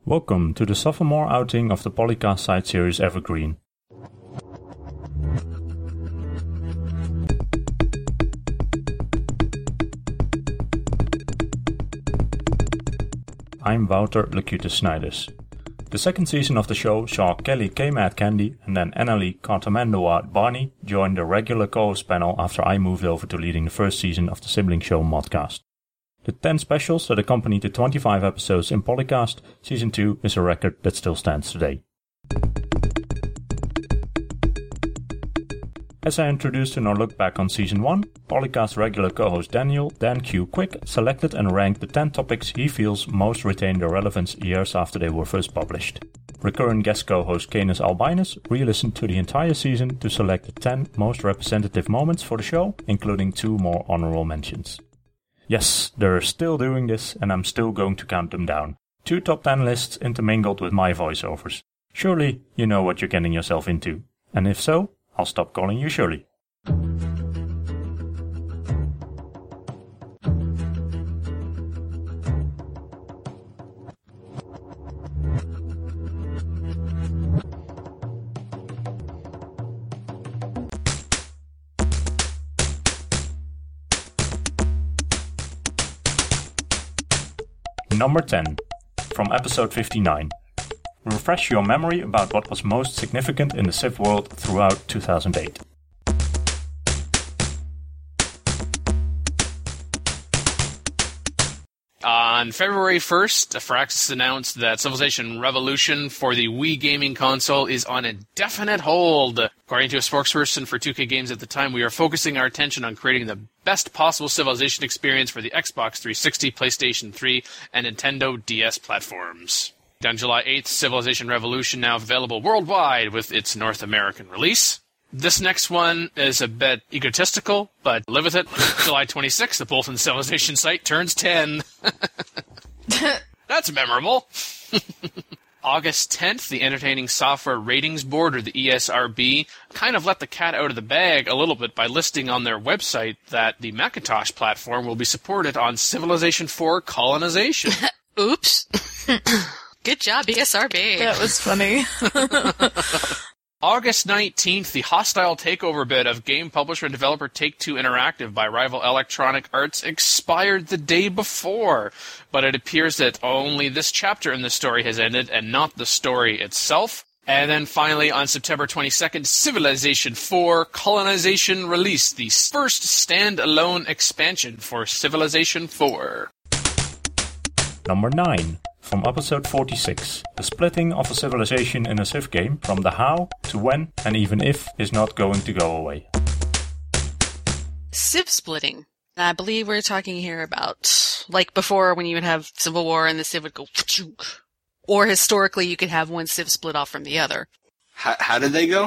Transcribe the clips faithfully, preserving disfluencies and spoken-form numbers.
Welcome to the sophomore outing of the Polycast side series Evergreen. I'm Wouter Locutus Snijders. The second season of the show saw Kelly K. Mad Candy and then Annalie Cartamandoa Barney join the regular co-host panel after I moved over to leading the first season of the sibling show Modcast. The ten specials that accompanied the twenty-five episodes in Polycast, Season two is a record that still stands today. As I introduced in our look back on Season one, Polycast regular co-host Daniel Dan Q Quick selected and ranked the ten topics he feels most retain their relevance years after they were first published. Recurrent guest co-host Canis Albinus re-listened to the entire season to select the ten most representative moments for the show, including two more honorable mentions. Yes, they're still doing this, and I'm still going to count them down. Two top ten lists intermingled with my voiceovers. Surely you know what you're getting yourself into. And if so, I'll stop calling you Shirley. Number ten, from episode fifty-nine. Refresh your memory about what was most significant in the Civ world throughout two thousand eight. On February first, Firaxis announced that Civilization Revolution for the Wii gaming console is on indefinite hold. According to a spokesperson for two K Games at the time, we are focusing our attention on creating the best possible Civilization experience for the Xbox three sixty, PlayStation three, and Nintendo D S platforms. On July eighth, Civilization Revolution now available worldwide with its North American release. This next one is a bit egotistical, but live with it. July twenty-sixth, the Bolton Civilization site turns ten. That's memorable. August tenth, the Entertaining Software Ratings Board, or the E S R B, kind of let the cat out of the bag a little bit by listing on their website that the Macintosh platform will be supported on Civilization four Colonization. Oops. Good job, E S R B. That was funny. August nineteenth, the hostile takeover bid of game publisher and developer Take-Two Interactive by rival Electronic Arts expired the day before, but it appears that only this chapter in the story has ended and not the story itself. And then finally, on September twenty-second, Civilization four Colonization released the first standalone expansion for Civilization four. Number nine. From episode forty-six, the splitting of a civilization in a Civ game from the how to when and even if is not going to go away. Civ splitting. I believe we're talking here about, like before when you would have Civil War and the Civ would go, or historically you could have one Civ split off from the other. How, how did they go?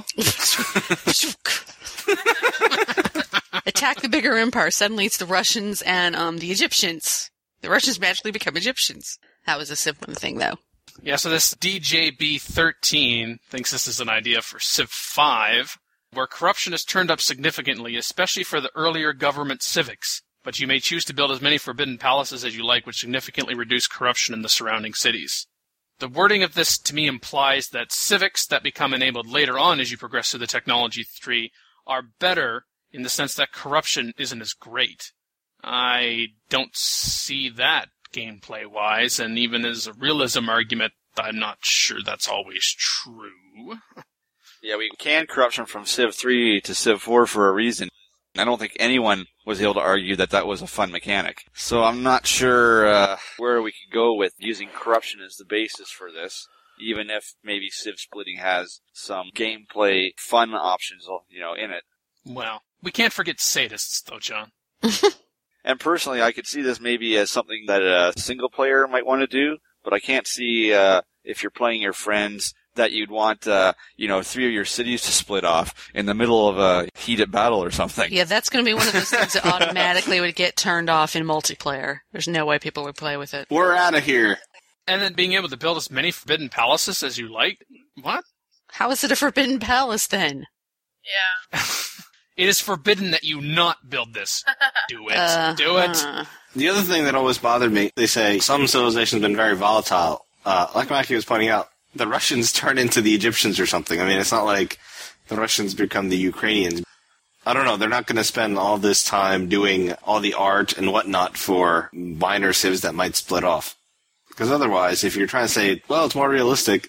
Attack the bigger empire. Suddenly it's the Russians and um the Egyptians. The Russians magically become Egyptians. That was a Civ one thing, though. Yeah, so this D J B thirteen thinks this is an idea for Civ five, where corruption has turned up significantly, especially for the earlier government civics. But you may choose to build as many forbidden palaces as you like, which significantly reduce corruption in the surrounding cities. The wording of this, to me, implies that civics that become enabled later on as you progress through the technology tree are better in the sense that corruption isn't as great. I don't see that gameplay-wise, and even as a realism argument, I'm not sure that's always true. Yeah, we canned corruption from Civ three to Civ four for a reason. I don't think anyone was able to argue that that was a fun mechanic. So I'm not sure uh, where we could go with using corruption as the basis for this, even if maybe Civ splitting has some gameplay fun options, you know, in it. Well, we can't forget sadists, though, John. And personally, I could see this maybe as something that a single player might want to do, but I can't see, uh, if you're playing your friends, that you'd want, uh, you know, three of your cities to split off in the middle of a heated battle or something. Yeah, that's going to be one of those things that automatically would get turned off in multiplayer. There's no way people would play with it. We're out of here. And then being able to build as many forbidden palaces as you like? What? How is it a forbidden palace, then? Yeah. It is forbidden that you not build this. Do it. Uh, Do it. Uh. The other thing that always bothered me, they say some civilizations have been very volatile. uh, like Mackie was pointing out, the Russians turn into the Egyptians or something. I mean, it's not like the Russians become the Ukrainians. I don't know. They're not going to spend all this time doing all the art and whatnot for minor civs that might split off. Because otherwise, if you're trying to say, well, it's more realistic,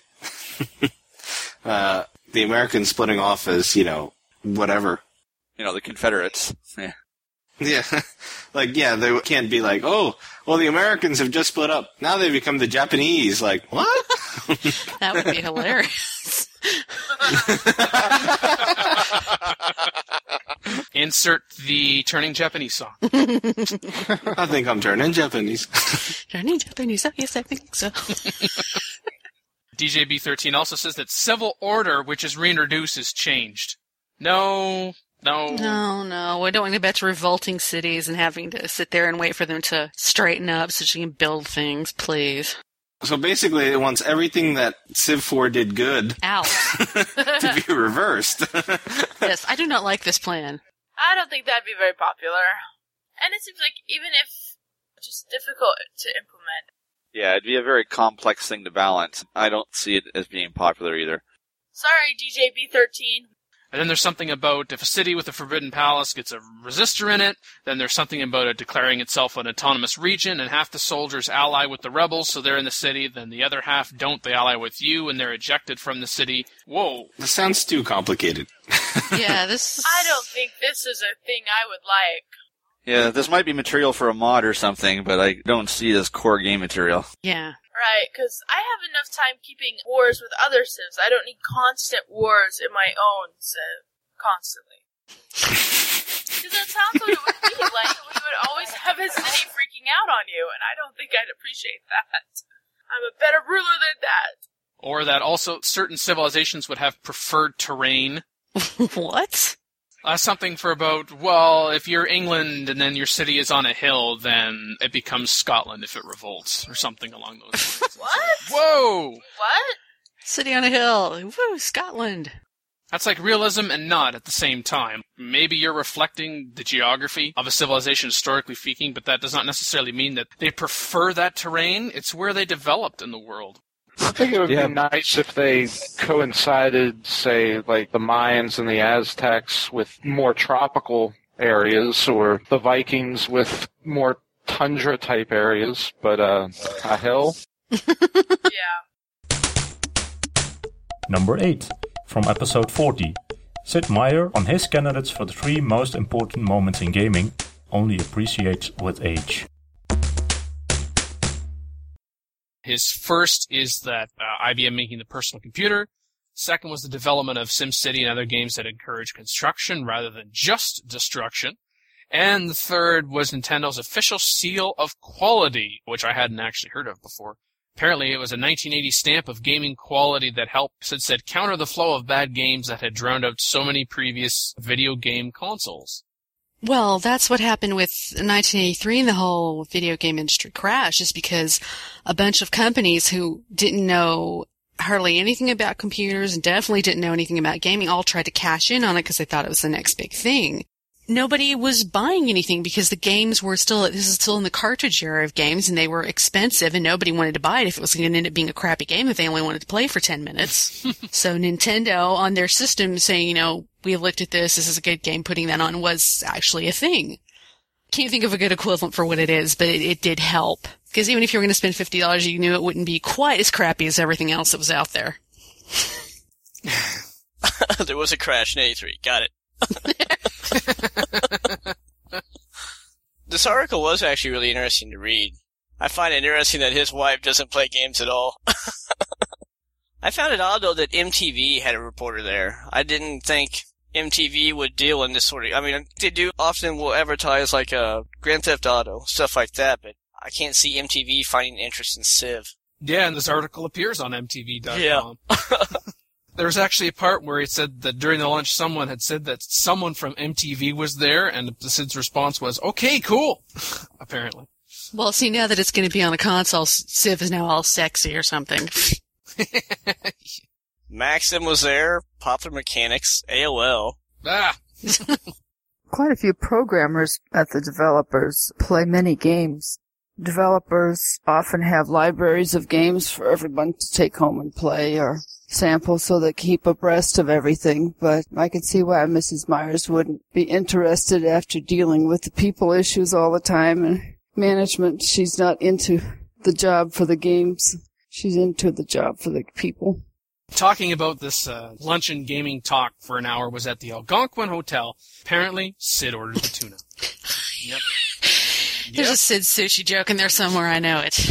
uh, the Americans splitting off as, you know, whatever. You know, the Confederates. Yeah. Yeah. Like, yeah, they can't be like, oh, well, the Americans have just split up. Now they become the Japanese. Like, what? That would be hilarious. Insert the Turning Japanese song. I think I'm turning Japanese. Turning Japanese, oh, yes, I think so. D J B thirteen also says that civil order, which is reintroduced, is changed. No, no. No, no, we don't want to go back to revolting cities and having to sit there and wait for them to straighten up so you can build things, please. So basically, it wants everything that Civ four did good Ow. to be reversed. Yes, I do not like this plan. I don't think that'd be very popular. And it seems like even if it's just difficult to implement. Yeah, it'd be a very complex thing to balance. I don't see it as being popular either. Sorry, D J B thirteen. And then there's something about if a city with a forbidden palace gets a resistor in it, then there's something about it declaring itself an autonomous region, and half the soldiers ally with the rebels, so they're in the city, then the other half don't, they ally with you, and they're ejected from the city. Whoa. This sounds too complicated. Yeah, this is... I don't think this is a thing I would like. Yeah, this might be material for a mod or something, but I don't see it as core game material. Yeah. Right, because I have enough time keeping wars with other civs. I don't need constant wars in my own civ. Constantly. Because that sounds what it would be like. We would always have a city freaking out on you, and I don't think I'd appreciate that. I'm a better ruler than that. Or that also certain civilizations would have preferred terrain. What? Uh, something for about, well, if you're England and then your city is on a hill, then it becomes Scotland if it revolts, or something along those lines. What? Whoa! What? City on a hill. Woo, Scotland. That's like realism and not at the same time. Maybe you're reflecting the geography of a civilization historically speaking, but that does not necessarily mean that they prefer that terrain. It's where they developed in the world. I think it would Yeah. be nice if they coincided, say, like the Mayans and the Aztecs with more tropical areas, or the Vikings with more tundra-type areas, but uh, a hill? Yeah. Number eight, from episode forty. Sid Meier, on his candidates for the three most important moments in gaming, only appreciates with age. His first is that uh, I B M making the personal computer. Second was the development of SimCity and other games that encourage construction rather than just destruction. And the third was Nintendo's official seal of quality, which I hadn't actually heard of before. Apparently it was a nineteen eighty stamp of gaming quality that helped, Sid said, counter the flow of bad games that had drowned out so many previous video game consoles. Well, that's what happened with nineteen eighty-three and the whole video game industry crash, is because a bunch of companies who didn't know hardly anything about computers and definitely didn't know anything about gaming all tried to cash in on it because they thought it was the next big thing. Nobody was buying anything because the games were still, this is still in the cartridge era of games, and they were expensive and nobody wanted to buy it if it was going to end up being a crappy game if they only wanted to play for ten minutes. So Nintendo on their system saying, you know, we looked at this, this is a good game, putting that on was actually a thing. Can't think of a good equivalent for what it is, but it, it did help. Because even if you were going to spend fifty dollars, you knew it wouldn't be quite as crappy as everything else that was out there. There was a crash in eighty-three. Got it. This article was actually really interesting to read. I find it interesting that his wife doesn't play games at all. I found it odd, though, that M T V had a reporter there. I didn't think M T V would deal in this sort of... I mean, they do often will advertise, like, uh, Grand Theft Auto, stuff like that, but I can't see M T V finding interest in Civ. Yeah, and this article appears on M T V dot com. Yeah. There was actually a part where it said that during the lunch someone had said that someone from M T V was there, and Sid's response was, okay, cool, apparently. Well, see, now that it's going to be on a console, Civ is now all sexy or something. Maxim was there, Popular Mechanics, A O L. Ah! Quite a few programmers at the developers play many games. developers often have libraries of games for everyone to take home and play or sample so they keep abreast of everything, but I can see why Missus Myers wouldn't be interested after dealing with the people issues all the time and management. She's not into the job for the games. She's into the job for the people. Talking about this uh, luncheon gaming talk for an hour was at the Algonquin Hotel. Apparently, Sid ordered the tuna. Yep. There's Yep. a Sid sushi joke in there somewhere, I know it.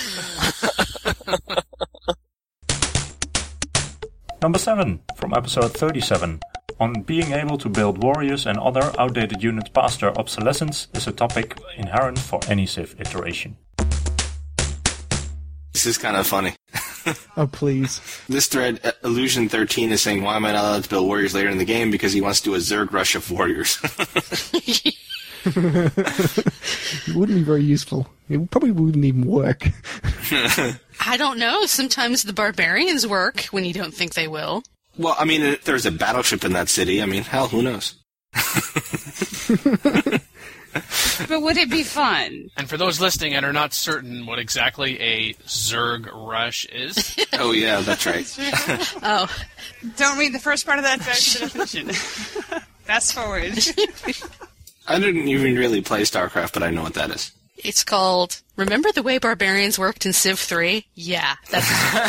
Number seven, from episode thirty-seven. On being able to build warriors and other outdated units past their obsolescence is a topic inherent for any Civ iteration. This is kind of funny. Oh, please. This thread, uh, Illusion thirteen, is saying, why am I not allowed to build warriors later in the game? Because he wants to do a Zerg rush of warriors. It wouldn't be very useful. It probably wouldn't even work. I don't know. Sometimes the barbarians work when you don't think they will. Well, I mean, if there's a battleship in that city, I mean, hell, who knows? But would it be fun? And for those listening and are not certain what exactly a Zerg rush is... Oh, yeah, that's right. Oh. Don't read the first part of that definition. Fast forward. I didn't even really play StarCraft, but I know what that is. It's called, remember the way barbarians worked in Civ three? Yeah, that's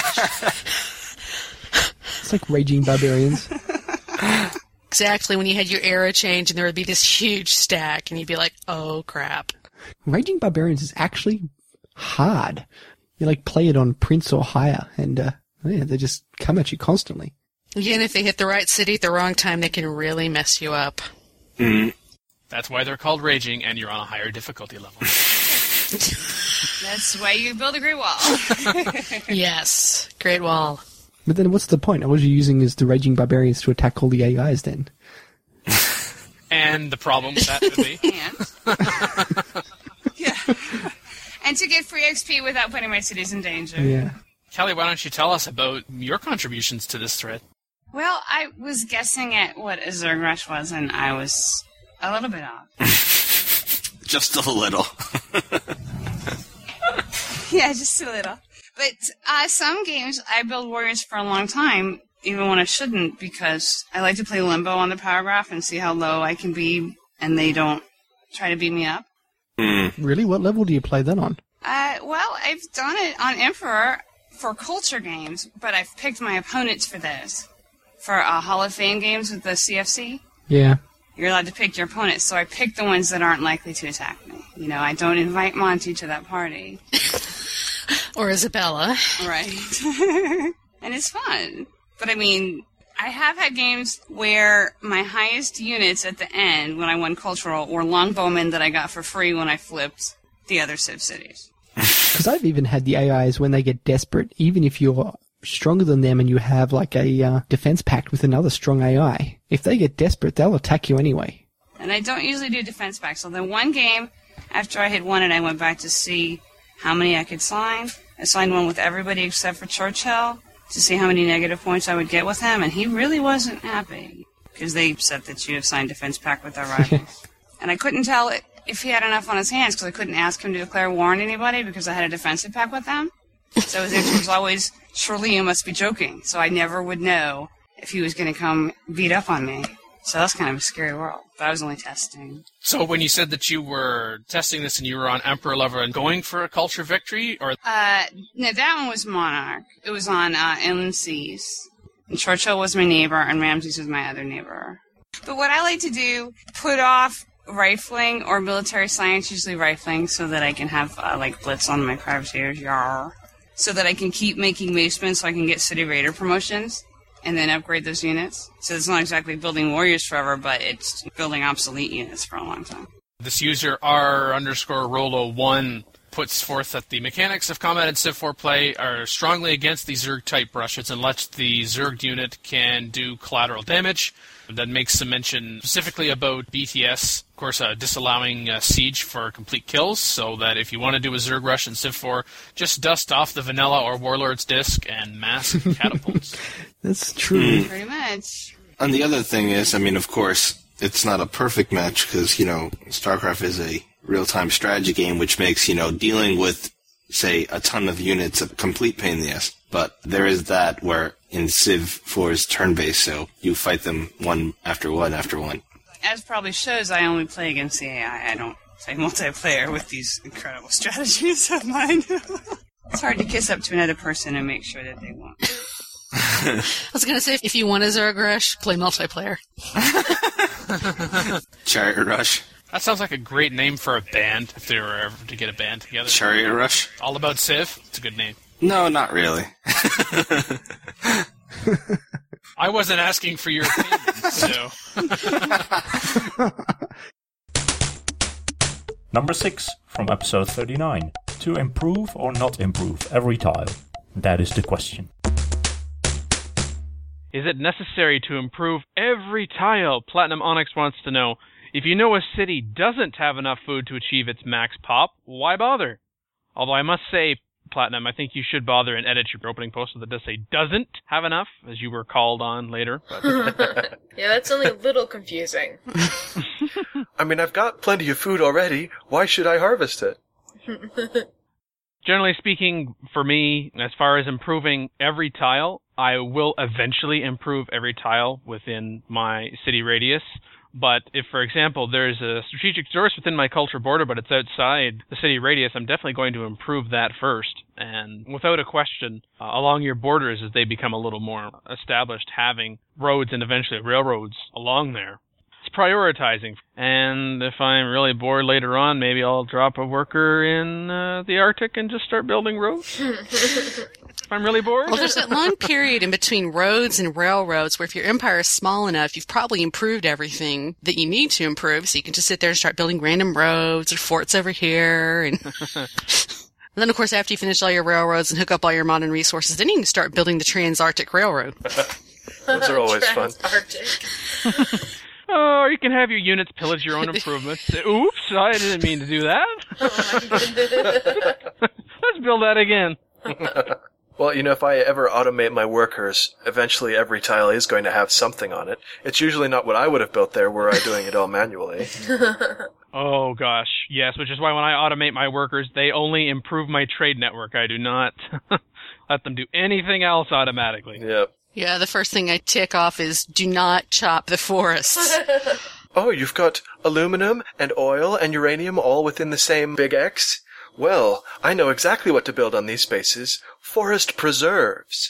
It's like Raging Barbarians. exactly when you had your era change and there would be this huge stack and you'd be like, oh crap. Raging Barbarians is actually hard. You like play it on Prince or higher and uh, yeah, they just come at you constantly. Again, if they hit the right city at the wrong time, they can really mess you up. Mm. That's why they're called Raging, and you're on a higher difficulty level. That's why you build a Great Wall. Yes, Great Wall. But then what's the point? What are you using is the Raging Barbarians to attack all the A Is then? And the problem with that would be... And? Yeah. And to get free X P without putting my cities in danger. Yeah. Kelly, why don't you tell us about your contributions to this thread? Well, I was guessing at what a Zerg rush was, and I was a little bit off. Just a little. Yeah, just a little. But uh, some games, I build warriors for a long time, even when I shouldn't, because I like to play Limbo on the power graph and see how low I can be, and they don't try to beat me up. Mm. Really? What level do you play that on? Uh, well, I've done it on Emperor for culture games, but I've picked my opponents for those. For uh, Hall of Fame games with the C F C, Yeah. you're allowed to pick your opponents, so I pick the ones that aren't likely to attack me. You know, I don't invite Monty to that party. Or Isabella. Right. And it's fun. But I mean, I have had games where my highest units at the end, when I won Cultural, were longbowmen that I got for free when I flipped the other Civ cities. Because I've even had the A Is when they get desperate, even if you're stronger than them and you have like a uh, defense pact with another strong A I, if they get desperate, they'll attack you anyway. And I don't usually do defense packs. So then one game, after I had won it, I went back to see how many I could sign. I signed one with everybody except for Churchill to see how many negative points I would get with him, and he really wasn't happy because they said that you have signed defense pact with our rivals. And I couldn't tell if he had enough on his hands because I couldn't ask him to declare war on anybody because I had a defensive pact with them. So his answer was always, surely you must be joking. So I never would know if he was going to come beat up on me. So that's kind of a scary world. But I was only testing. So when you said that you were testing this and you were on Emperor level and going for a culture victory, or... Uh, no, that one was Monarch. It was on uh, Inland Seas. And Churchill was my neighbor, and Ramses was my other neighbor. But what I like to do, put off rifling or military science, usually rifling, so that I can have, uh, like, blitz on my privateers, yar. So that I can keep making macemen so I can get City Raider promotions. And then upgrade those units. So it's not exactly building warriors forever, but it's building obsolete units for a long time. This user R underscore Rolo one puts forth that the mechanics of combat in Civ four play are strongly against the Zerg-type rushes unless the Zerg unit can do collateral damage. That makes some mention specifically about B T S, of course, uh, disallowing uh, siege for complete kills, so that if you want to do a Zerg rush in Civ four, just dust off the Vanilla or Warlord's disc and mass catapults. That's true. Mm. Pretty much. And the other thing is, I mean, of course, it's not a perfect match because, you know, StarCraft is a real-time strategy game, which makes, you know, dealing with, say, a ton of units a complete pain in the ass. But there is that where in Civ four's turn-based, so you fight them one after one after one. As probably shows, I only play against the A I. I don't play multiplayer with these incredible strategies of mine. It's hard to kiss up to another person and make sure that they won't. I was going to say, if you want a Zergresh, play multiplayer. Chariot Rush. That sounds like a great name for a band, if they were ever to get a band together. Chariot Rush? All About Civ? It's a good name. No, not really. I wasn't asking for your opinion, so... Number six, from episode thirty-nine. To improve or not improve every tile? That is the question. Is it necessary to improve every tile? Platinum Onyx wants to know. If you know a city doesn't have enough food to achieve its max pop, why bother? Although I must say, Platinum, I think you should bother and edit your opening post so that does say doesn't have enough, as you were called on later. But yeah, that's only a little confusing. I mean, I've got plenty of food already. Why should I harvest it? Generally speaking, for me, as far as improving every tile, I will eventually improve every tile within my city radius. But if, for example, there's a strategic source within my culture border, but it's outside the city radius, I'm definitely going to improve that first. And without a question, uh, along your borders, as they become a little more established, having roads and eventually railroads along there. It's prioritizing. And if I'm really bored later on, maybe I'll drop a worker in uh, the Arctic and just start building roads. If I'm really bored. Well, there's that long period in between roads and railroads where if your empire is small enough, you've probably improved everything that you need to improve, so you can just sit there and start building random roads or forts over here. And, and then, of course, after you finish all your railroads and hook up all your modern resources, then you can start building the Trans-Arctic Railroad. Those are always fun. Trans-Arctic. Oh, or you can have your units pillage your own improvements. Oops, I didn't mean to do that. Oh my goodness. Let's build that again. Well, you know, if I ever automate my workers, eventually every tile is going to have something on it. It's usually not what I would have built there, were I doing it all manually. Oh, gosh. Yes, which is why when I automate my workers, they only improve my trade network. I do not let them do anything else automatically. Yep. Yeah, the first thing I tick off is do not chop the forests. Oh, you've got aluminum and oil and uranium all within the same big X? Well, I know exactly what to build on these spaces. Forest preserves.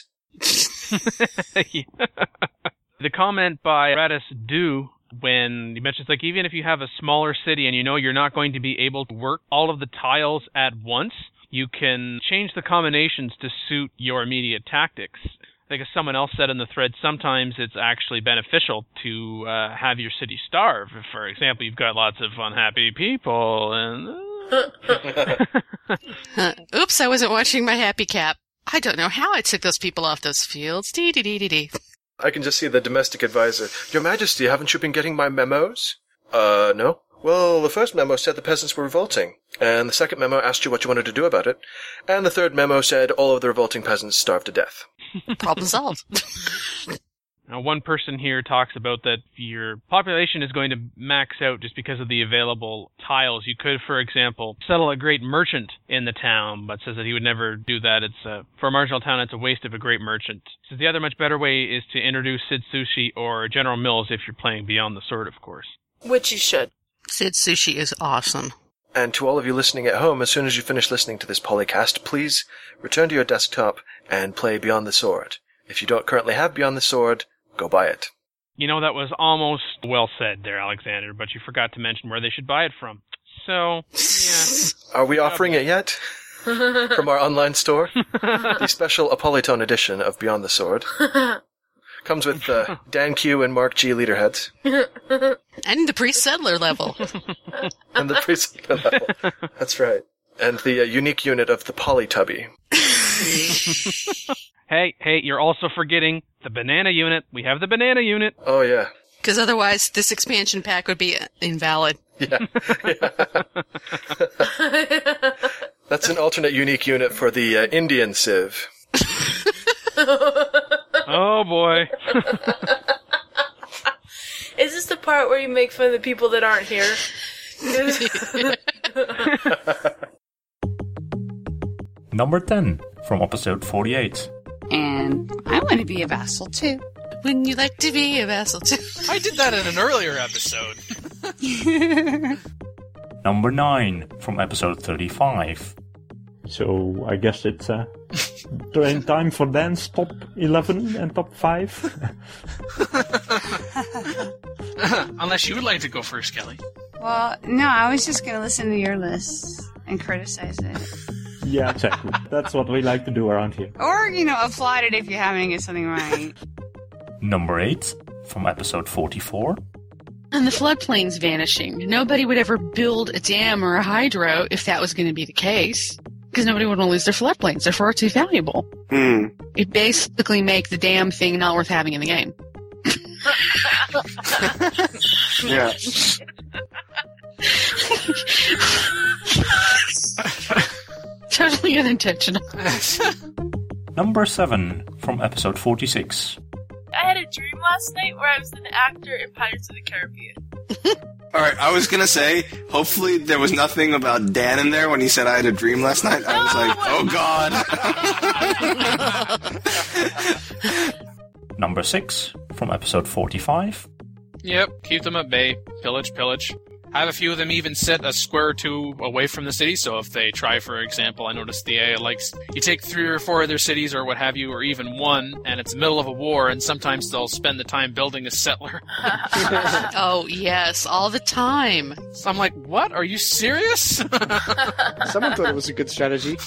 Yeah. The comment by Radis Du, when he mentions, like, even if you have a smaller city and you know you're not going to be able to work all of the tiles at once, you can change the combinations to suit your immediate tactics. Like as someone else said in the thread, sometimes it's actually beneficial to uh, have your city starve. If, for example, you've got lots of unhappy people and... Uh, uh, oops, I wasn't watching my happy cap. I don't know how I took those people off those fields. Dee dee dee dee dee. I can just see the domestic advisor. Your Majesty, haven't you been getting my memos? Uh, no. Well, the first memo said the peasants were revolting, and the second memo asked you what you wanted to do about it, and the third memo said all of the revolting peasants starved to death. Problem solved. Now, one person here talks about that your population is going to max out just because of the available tiles. You could, for example, settle a great merchant in the town, but says that he would never do that. It's a, for a marginal town, it's a waste of a great merchant. Says the other much better way is to introduce Sid Sushi or General Mills if you're playing Beyond the Sword, of course. Which you should. Sid Sushi is awesome. And to all of you listening at home, as soon as you finish listening to this polycast, please return to your desktop and play Beyond the Sword. If you don't currently have Beyond the Sword, go buy it. You know, that was almost well said there, Alexander, but you forgot to mention where they should buy it from. So, yeah. Are we offering it yet? From our online store? The special Apolytone edition of Beyond the Sword. Comes with uh, Dan Q and Mark G leaderheads. And the pre-settler level. And the pre-settler level. That's right. And the uh, unique unit of the Polytubby. Hey, hey, you're also forgetting the banana unit. We have the banana unit. Oh, yeah. Because otherwise, this expansion pack would be invalid. Yeah. Yeah. That's an alternate unique unit for the uh, Indian Civ. Oh, boy. Is this the part where you make fun of the people that aren't here? Number ten, from episode forty-eight. And I want to be a vassal too. Wouldn't you like to be a vassal too? I did that in an earlier episode. Number nine, from episode thirty-five. So I guess it's uh, time for Dan's top eleven and top five. Unless you would like to go first, Kelly. Well, no, I was just going to listen to your list and criticize it. Yeah, exactly. That's what we like to do around here. Or, you know, applaud it if you haven't get something right. Number eight, from episode forty-four. And the floodplain's vanishing. Nobody would ever build a dam or a hydro if that was going to be the case. Because nobody would want to lose their floodplains. They're far too valuable. Hmm. It basically make the damn thing not worth having in the game. Yeah. Totally unintentional. Number seven, from episode forty-six. I had a dream last night where I was an actor in Pirates of the Caribbean. Alright, I was gonna say, hopefully there was nothing about Dan in there when he said I had a dream last night. I was like, oh god. Number six, from episode forty-five. Yep, keep them at bay. Pillage, pillage. Have a few of them even sit a square or two away from the city, so if they try, for example, I noticed the A I likes, you take three or four of their cities or what have you, or even one, and it's the middle of a war, and sometimes they'll spend the time building a settler. Oh, yes, all the time. So I'm like, what? Are you serious? Someone thought it was a good strategy.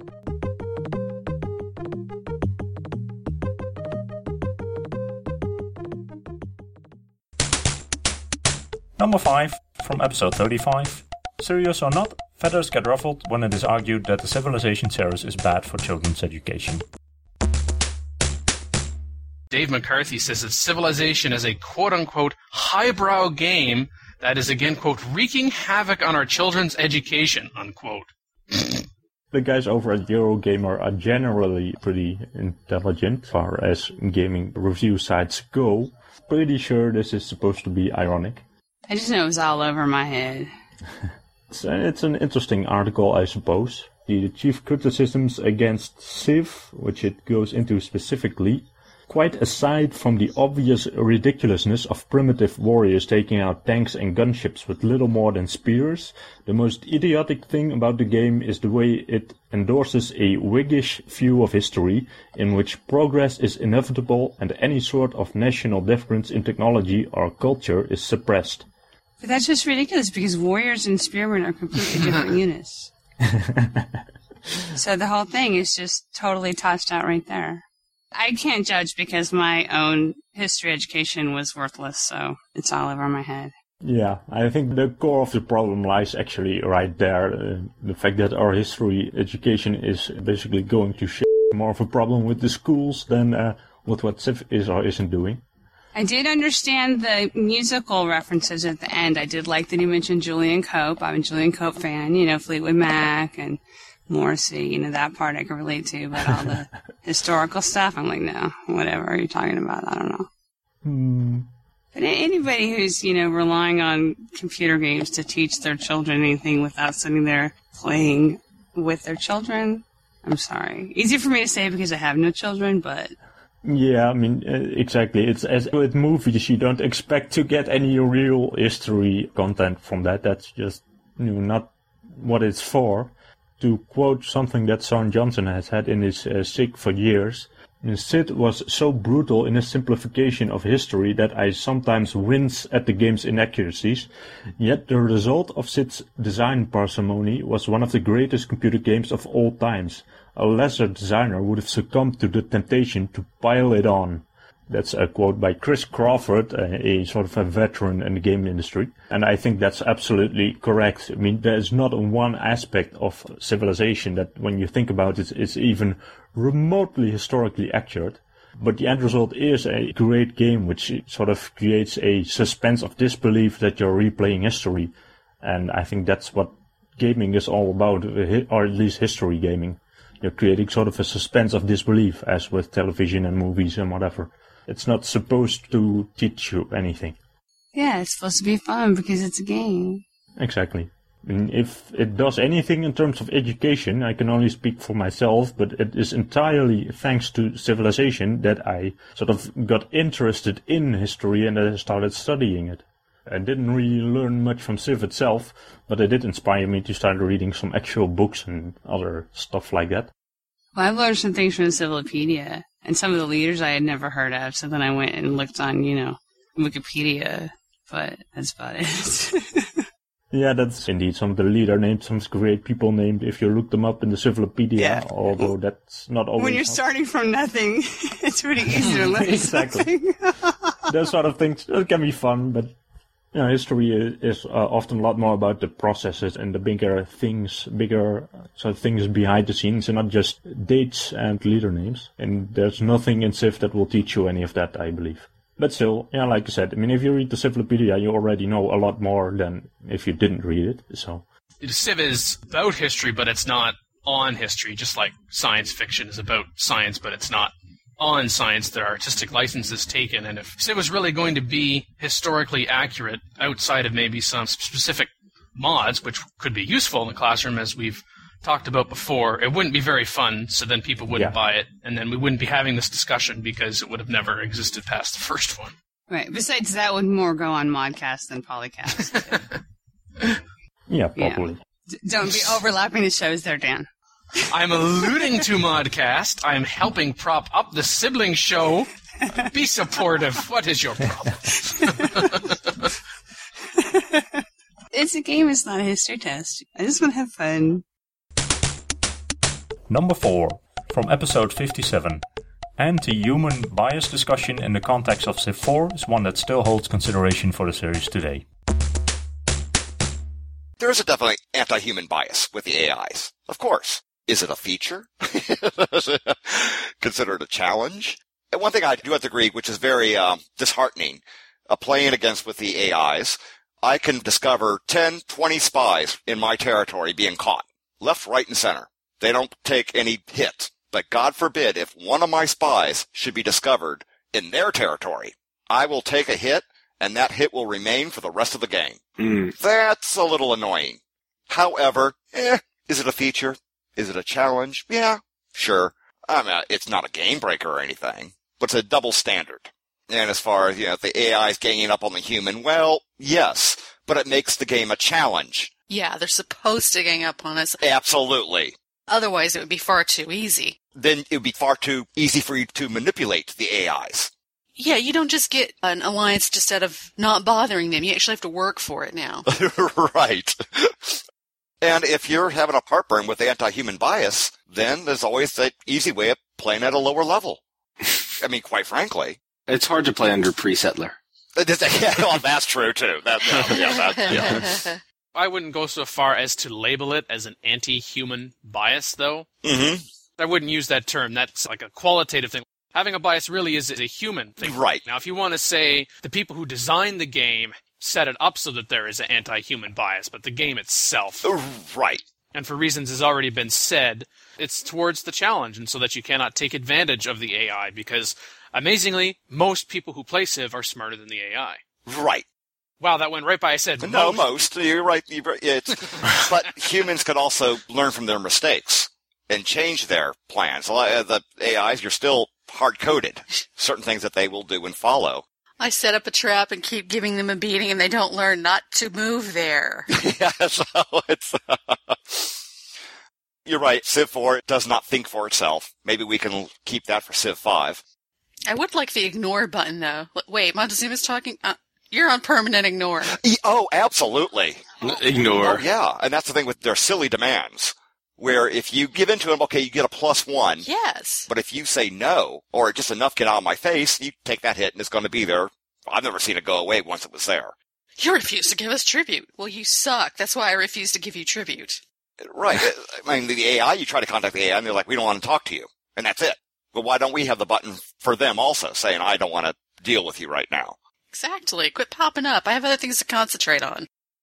Number five, from episode thirty-five. Serious or not, feathers get ruffled when it is argued that the Civilization series is bad for children's education. Dave McCarthy says that Civilization is a quote-unquote highbrow game that is, again, quote, wreaking havoc on our children's education, unquote. The guys over at Eurogamer are generally pretty intelligent as far as gaming review sites go. Pretty sure this is supposed to be ironic. I just know it was all over my head. It's, it's an interesting article, I suppose. The, the chief criticisms against Civ, which it goes into specifically, quite aside from the obvious ridiculousness of primitive warriors taking out tanks and gunships with little more than spears, the most idiotic thing about the game is the way it endorses a Whiggish view of history, in which progress is inevitable and any sort of national difference in technology or culture is suppressed. But that's just ridiculous because warriors and spearmen are completely different units. So the whole thing is just totally tossed out right there. I can't judge because my own history education was worthless, so it's all over my head. Yeah, I think the core of the problem lies actually right there. Uh, the fact that our history education is basically going to shit more of a problem with the schools than uh, with what Civ is or isn't doing. I did understand the musical references at the end. I did like that he mentioned Julian Cope. I'm a Julian Cope fan, you know, Fleetwood Mac and Morrissey, you know, that part I can relate to, but all the historical stuff, I'm like, no, whatever are you talking about? I don't know. Hmm. But anybody who's, you know, relying on computer games to teach their children anything without sitting there playing with their children, I'm sorry. Easy for me to say because I have no children, but... Yeah, I mean, uh, exactly. It's as with movies, you don't expect to get any real history content from that. That's just, you know, not what it's for. To quote something that Son Johnson has had in his uh, SIG for years, Sid was so brutal in his simplification of history that I sometimes wince at the game's inaccuracies, yet the result of Sid's design parsimony was one of the greatest computer games of all times. A lesser designer would have succumbed to the temptation to pile it on. That's a quote by Chris Crawford, a, a sort of a veteran in the game industry. And I think that's absolutely correct. I mean, there's not one aspect of Civilization that, when you think about it, is even remotely historically accurate. But the end result is a great game, which sort of creates a suspense of disbelief that you're replaying history. And I think that's what gaming is all about, or at least history gaming. You're creating sort of a suspense of disbelief, as with television and movies and whatever. It's not supposed to teach you anything. Yeah, it's supposed to be fun because it's a game. Exactly. I mean, if it does anything in terms of education, I can only speak for myself, but it is entirely thanks to Civilization that I sort of got interested in history and I started studying it. I didn't really learn much from Civ itself, but it did inspire me to start reading some actual books and other stuff like that. Well, I've learned some things from Civilopedia and some of the leaders I had never heard of, so then I went and looked on, you know, Wikipedia, but that's about it. Yeah, that's indeed some of the leader names, some great people named if you look them up in the Civilopedia, yeah. Although that's not always... When you're starting from nothing, it's pretty easy to learn exactly. Those sort of things can be fun, but you know, history is, is uh, often a lot more about the processes and the bigger things, bigger sort of things behind the scenes, and not just dates and leader names. And there's nothing in Civ that will teach you any of that, I believe. But still, yeah, like I said, I mean, if you read the Civilopedia, you already know a lot more than if you didn't read it, so... Civ is about history, but it's not on history, just like science fiction is about science, but it's not on science. There are artistic licenses taken, and if Civ was really going to be historically accurate outside of maybe some specific mods, which could be useful in the classroom, as we've talked about before, it wouldn't be very fun, so then people wouldn't yeah. buy it, and then we wouldn't be having this discussion because it would have never existed past the first one. Right. Besides, that would more go on Modcast than Polycast. Yeah, probably. Yeah. D- don't be overlapping the shows there, Dan. I'm alluding to Modcast. I'm helping prop up the sibling show. Be supportive. What is your problem? It's a game. It's not a history test. I just want to have fun. Number four, from episode fifty-seven. Anti-human bias discussion in the context of Civ four is one that still holds consideration for the series today. There is a definitely anti-human bias with the A Is. Of course. Is it a feature? Consider it a challenge? And one thing I do have to agree, which is very um, disheartening, uh, playing against with the A Is, I can discover ten, twenty spies in my territory being caught. Left, right, and center. They don't take any hit. But God forbid if one of my spies should be discovered in their territory, I will take a hit, and that hit will remain for the rest of the game. Mm. That's a little annoying. However, eh, is it a feature? Is it a challenge? Yeah, sure. I mean, it's not a game breaker or anything, but it's a double standard. And as far as, you know, if the A I is ganging up on the human, well, yes, but it makes the game a challenge. Yeah, they're supposed to gang up on us. Absolutely. Otherwise, it would be far too easy. Then it would be far too easy for you to manipulate the A Is. Yeah, you don't just get an alliance just out of not bothering them. You actually have to work for it now. Right. And if you're having a heartburn with anti-human bias, then there's always that easy way of playing at a lower level. I mean, quite frankly. It's hard to play under pre-settler. Yeah, well, that's true, too. That, uh, yeah, that, yeah. I wouldn't go so far as to label it as an anti-human bias, though. Mm-hmm. I wouldn't use that term. That's like a qualitative thing. Having a bias really is a human thing. Right. Now, if you want to say the people who designed the game set it up so that there is an anti-human bias, but the game itself... Right. And for reasons has already been said, it's towards the challenge, and so that you cannot take advantage of the A I, because, amazingly, most people who play Civ are smarter than the A I. Right. Wow, that went right by. I said no, most. most. You're right. You're right. It's, but humans can also learn from their mistakes and change their plans. The A Is, you're still hard-coded. Certain things that they will do and follow. I set up a trap and keep giving them a beating, and they don't learn not to move there. Yeah, so it's... Uh, you're right. Civ four does not think for itself. Maybe we can keep that for Civ five. I would like the ignore button, though. Wait, Montezuma's talking... Uh, you're on permanent ignore. Oh, absolutely. Ignore. Oh, yeah, and that's the thing with their silly demands. Where if you give in to them, okay, you get a plus one. Yes. But if you say no, or just enough get out of my face, you take that hit and it's going to be there. I've never seen it go away once it was there. You refuse to give us tribute. Well, you suck. That's why I refuse to give you tribute. Right. I mean, the A I, you try to contact the A I and they're like, we don't want to talk to you. And that's it. But why don't we have the button for them also saying, I don't want to deal with you right now? Exactly. Quit popping up. I have other things to concentrate on.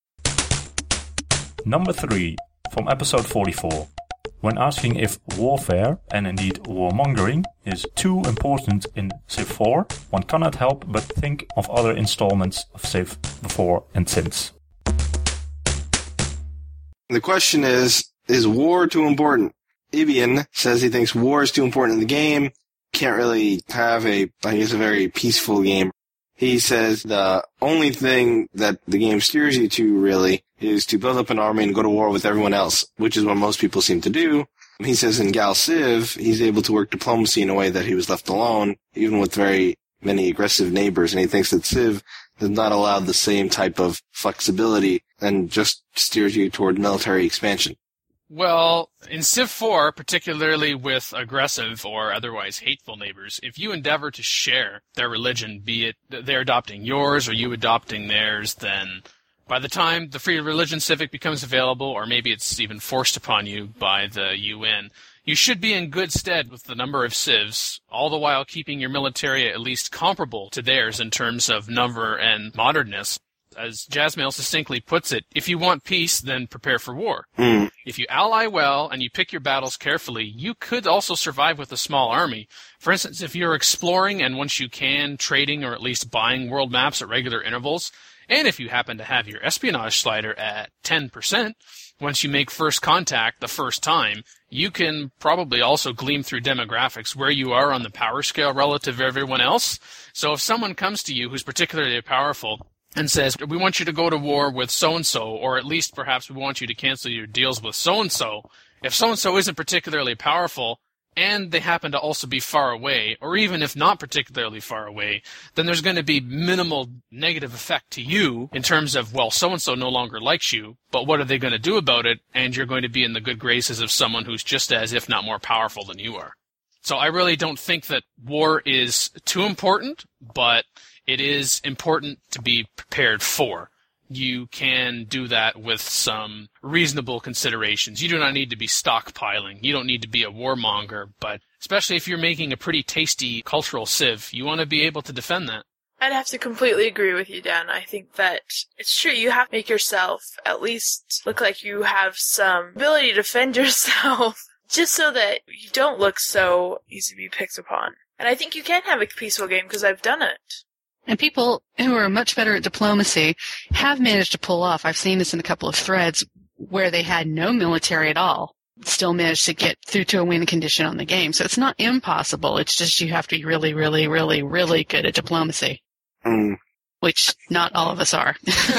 Number three, from episode forty-four. When asking if warfare, and indeed warmongering, is too important in Civ four, one cannot help but think of other installments of Civ before and since. The question is, is war too important? Ibian says he thinks war is too important in the game. Can't really have a, I guess, a very peaceful game. He says the only thing that the game steers you to, really, is to build up an army and go to war with everyone else, which is what most people seem to do. He says in Gal Civ, he's able to work diplomacy in a way that he was left alone, even with very many aggressive neighbors, and he thinks that Civ does not allow the same type of flexibility and just steers you toward military expansion. Well, in Civ four, particularly with aggressive or otherwise hateful neighbors, if you endeavor to share their religion, be it they're adopting yours or you adopting theirs, then by the time the free religion civic becomes available, or maybe it's even forced upon you by the U N, you should be in good stead with the number of civs, all the while keeping your military at least comparable to theirs in terms of number and modernness. As Jazzmail succinctly puts it, if you want peace, then prepare for war. Mm. If you ally well and you pick your battles carefully, you could also survive with a small army. For instance, if you're exploring and once you can, trading or at least buying world maps at regular intervals, and if you happen to have your espionage slider at ten percent, once you make first contact the first time, you can probably also glean through demographics where you are on the power scale relative to everyone else. So if someone comes to you who's particularly powerful and says, we want you to go to war with so-and-so, or at least perhaps we want you to cancel your deals with so-and-so, if so-and-so isn't particularly powerful, and they happen to also be far away, or even if not particularly far away, then there's going to be minimal negative effect to you in terms of, well, so-and-so no longer likes you, but what are they going to do about it? And you're going to be in the good graces of someone who's just as, if not more powerful than you are. So I really don't think that war is too important, but it is important to be prepared for. You can do that with some reasonable considerations. You do not need to be stockpiling. You don't need to be a warmonger, but especially if you're making a pretty tasty cultural civ, you want to be able to defend that. I'd have to completely agree with you, Dan. I think that it's true. You have to make yourself at least look like you have some ability to defend yourself, just so that you don't look so easy to be picked upon. And I think you can have a peaceful game because I've done it. And people who are much better at diplomacy have managed to pull off. I've seen this in a couple of threads where they had no military at all, still managed to get through to a win condition on the game. So it's not impossible. It's just you have to be really, really, really, really good at diplomacy, mm. which not all of us are.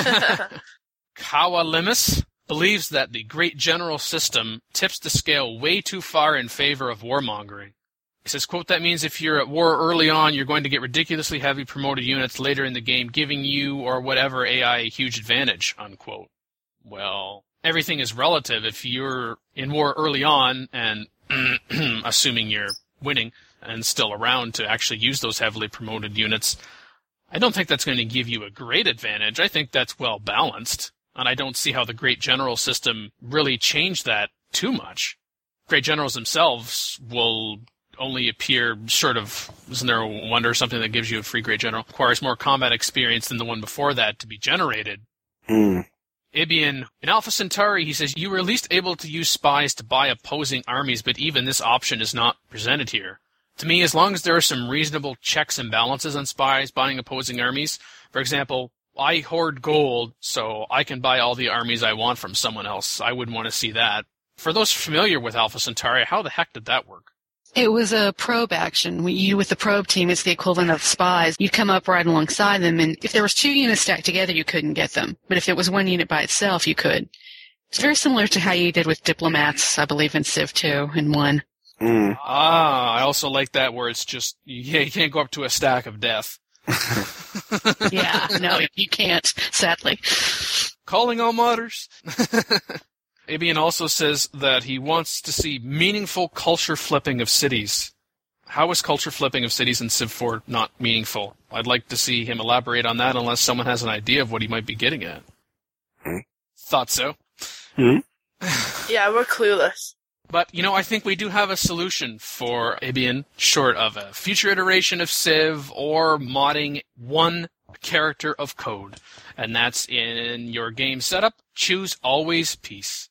Kawa Limus believes that the great general system tips the scale way too far in favor of warmongering. He says, quote, that means if you're at war early on, you're going to get ridiculously heavy promoted units later in the game, giving you or whatever A I a huge advantage, unquote. Well, everything is relative. If you're in war early on, and assuming you're winning and still around to actually use those heavily promoted units, I don't think that's going to give you a great advantage. I think that's well balanced, and I don't see how the great general system really changed that too much. Great generals themselves will only appear sort of, isn't there a wonder, something that gives you a free great general requires more combat experience than the one before that to be generated. Mm. Ibian, in Alpha Centauri, he says, you were at least able to use spies to buy opposing armies, but even this option is not presented here. To me, as long as there are some reasonable checks and balances on spies buying opposing armies, for example, I hoard gold, so I can buy all the armies I want from someone else. I wouldn't want to see that. For those familiar with Alpha Centauri, how the heck did that work? It was a probe action. You, with the probe team, it's the equivalent of spies. You'd come up right alongside them, and if there was two units stacked together, you couldn't get them. But if it was one unit by itself, you could. It's very similar to how you did with diplomats, I believe, in Civ two and one. Mm. Ah, I also like that where it's just, yeah, you can't go up to a stack of death. Yeah, no, you can't, sadly. Calling all modders. Ibian also says that he wants to see meaningful culture flipping of cities. How is culture flipping of cities in Civ four not meaningful? I'd like to see him elaborate on that unless someone has an idea of what he might be getting at. Mm. Thought so. Mm. Yeah, we're clueless. But, you know, I think we do have a solution for Ibian, short of a future iteration of Civ or modding one character of code. And that's in your game setup. Choose Always Peace.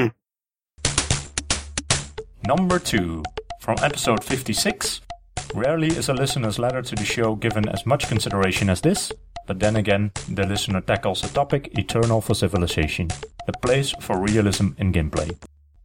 Number two. From episode fifty-six. Rarely is a listener's letter to the show given as much consideration as this. But then again, the listener tackles the topic Eternal for Civilization, a place for realism in gameplay.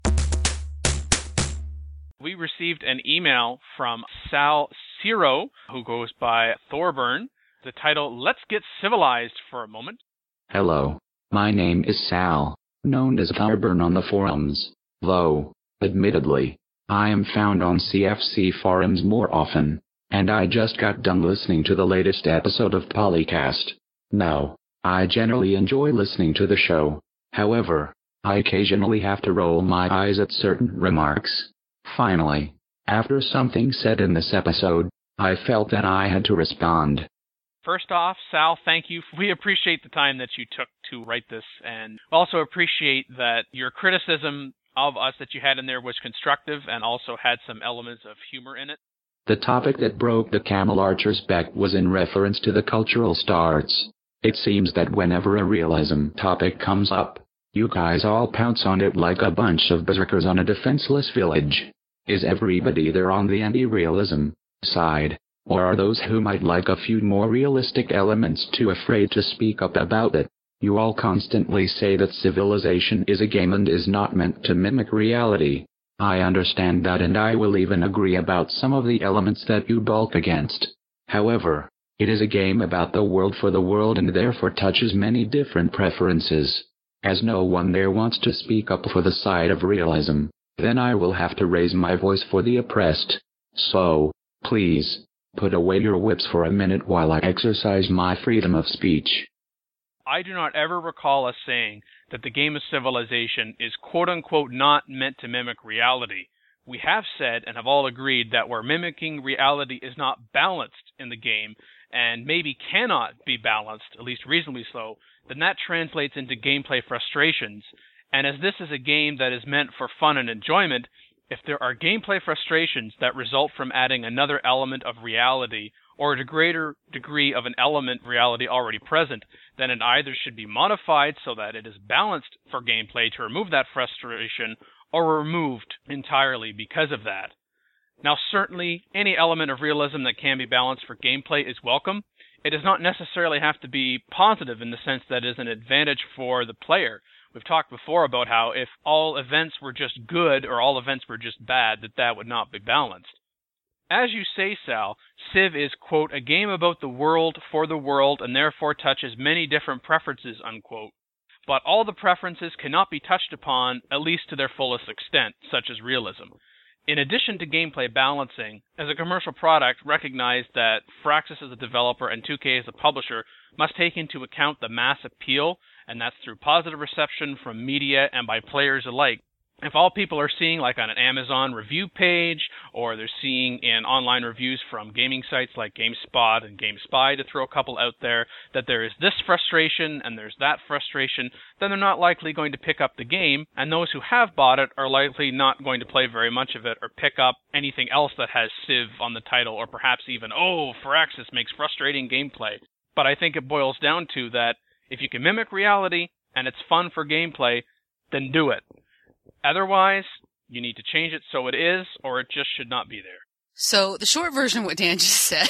We received an email from Sal Ciro, who goes by Thorburn. The title, Let's Get Civilized for a Moment. Hello. My name is Sal, known as Thorburn on the forums, though, admittedly, I am found on C F C forums more often, and I just got done listening to the latest episode of Polycast. Now, I generally enjoy listening to the show, however, I occasionally have to roll my eyes at certain remarks. Finally, after something said in this episode, I felt that I had to respond. First off, Sal, thank you. We appreciate the time that you took to write this, and also appreciate that your criticism of us that you had in there was constructive and also had some elements of humor in it. The topic that broke the Camel Archer's back was in reference to the cultural starts. It seems that whenever a realism topic comes up, you guys all pounce on it like a bunch of berserkers on a defenseless village. Is everybody there on the anti-realism side? Or are those who might like a few more realistic elements too afraid to speak up about it? You all constantly say that Civilization is a game and is not meant to mimic reality. I understand that, and I will even agree about some of the elements that you bulk against. However, it is a game about the world for the world and therefore touches many different preferences. As no one there wants to speak up for the side of realism, then I will have to raise my voice for the oppressed. So, please, put away your whips for a minute while I exercise my freedom of speech. I do not ever recall us saying that the game of Civilization is quote-unquote not meant to mimic reality. We have said and have all agreed that where mimicking reality is not balanced in the game, and maybe cannot be balanced, at least reasonably so, then that translates into gameplay frustrations. And as this is a game that is meant for fun and enjoyment, if there are gameplay frustrations that result from adding another element of reality, or a greater degree of an element of reality already present, then it either should be modified so that it is balanced for gameplay to remove that frustration, or removed entirely because of that. Now certainly, any element of realism that can be balanced for gameplay is welcome. It does not necessarily have to be positive in the sense that it is an advantage for the player. We've talked before about how if all events were just good or all events were just bad, that that would not be balanced. As you say, Sal, Civ is, quote, a game about the world for the world and therefore touches many different preferences, unquote. But all the preferences cannot be touched upon, at least to their fullest extent, such as realism. In addition to gameplay balancing, as a commercial product, recognize that Firaxis as a developer and two K as a publisher must take into account the mass appeal, and that's through positive reception from media and by players alike. If all people are seeing, like on an Amazon review page, or they're seeing in online reviews from gaming sites like GameSpot and GameSpy, to throw a couple out there, that there is this frustration and there's that frustration, then they're not likely going to pick up the game, and those who have bought it are likely not going to play very much of it or pick up anything else that has Civ on the title, or perhaps even, oh, Firaxis makes frustrating gameplay. But I think it boils down to that if you can mimic reality and it's fun for gameplay, then do it. Otherwise, you need to change it so it is, or it just should not be there. So the short version of what Dan just said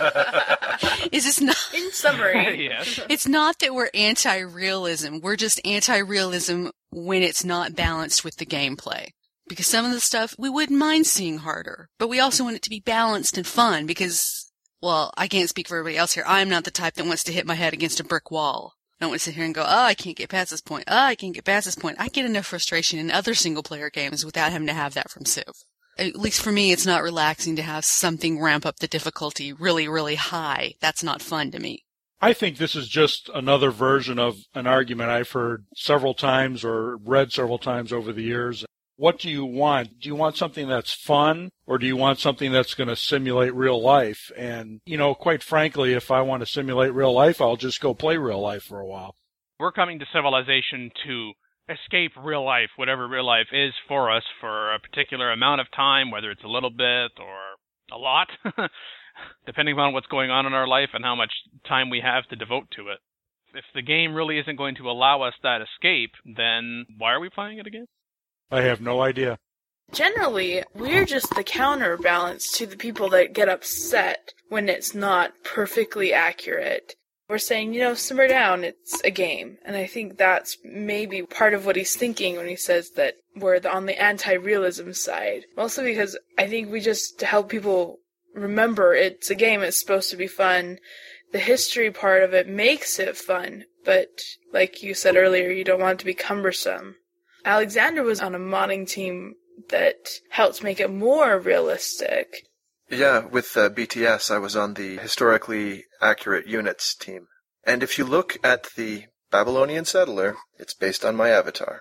is it's not... In summary. Yes. It's not that we're anti-realism. We're just anti-realism when it's not balanced with the gameplay. Because some of the stuff we wouldn't mind seeing harder. But we also want it to be balanced and fun because, well, I can't speak for everybody else here. I'm not the type that wants to hit my head against a brick wall. I don't want to sit here and go, oh, I can't get past this point. Oh, I can't get past this point. I get enough frustration in other single-player games without having to have that from Civ. At least for me, it's not relaxing to have something ramp up the difficulty really, really high. That's not fun to me. I think this is just another version of an argument I've heard several times or read several times over the years. What do you want? Do you want something that's fun, or do you want something that's going to simulate real life? And, you know, quite frankly, if I want to simulate real life, I'll just go play real life for a while. We're coming to Civilization to escape real life, whatever real life is for us, for a particular amount of time, whether it's a little bit or a lot, depending on what's going on in our life and how much time we have to devote to it. If the game really isn't going to allow us that escape, then why are we playing it again? I have no idea. Generally, we're just the counterbalance to the people that get upset when it's not perfectly accurate. We're saying, you know, simmer down, it's a game. And I think that's maybe part of what he's thinking when he says that we're on the anti-realism side. Mostly because I think we just help people remember it's a game, it's supposed to be fun. The history part of it makes it fun, but like you said earlier, you don't want it to be cumbersome. Alexander was on a modding team that helped make it more realistic. Yeah, with uh, B T S, I was on the historically accurate units team. And if you look at the Babylonian settler, it's based on my avatar.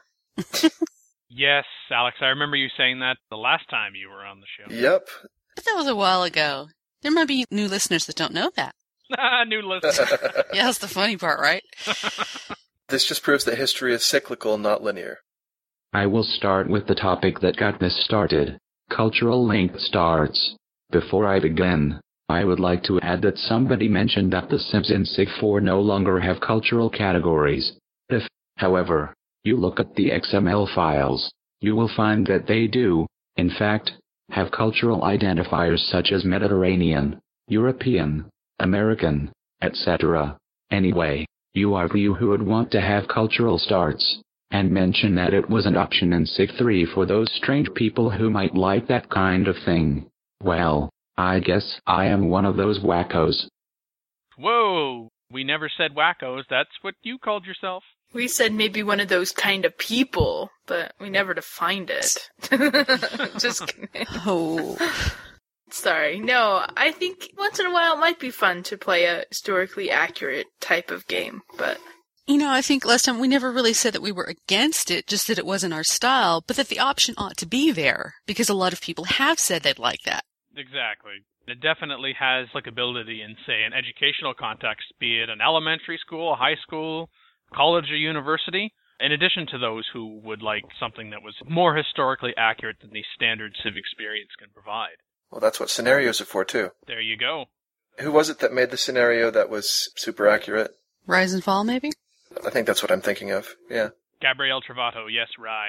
Yes, Alex, I remember you saying that the last time you were on the show. Yep. But that was a while ago. There might be new listeners that don't know that. New listeners. Yeah, that's the funny part, right? This just proves that history is cyclical, not linear. I will start with the topic that got this started. Cultural link starts. Before I begin, I would like to add that somebody mentioned that the Sims in Civ four no longer have cultural categories. If, however, you look at the X M L files, you will find that they do, in fact, have cultural identifiers such as Mediterranean, European, American, et cetera. Anyway, you are the you who would want to have cultural starts, and mention that it was an option in Civ three for those strange people who might like that kind of thing. Well, I guess I am one of those wackos. Whoa, we never said wackos, that's what you called yourself. We said maybe one of those kind of people, but we never defined it. Just kidding. Oh. Sorry. No, I think once in a while it might be fun to play a historically accurate type of game, but... You know, I think last time we never really said that we were against it, just that it wasn't our style, but that the option ought to be there, because a lot of people have said they'd like that. Exactly. It definitely has applicability in, say, an educational context, be it an elementary school, a high school, college, or university, in addition to those who would like something that was more historically accurate than the standard Civ experience can provide. Well, that's what scenarios are for, too. There you go. Who was it that made the scenario that was super accurate? Rise and Fall, maybe? I think that's what I'm thinking of, yeah. Gabrielle Travato, yes, Rye.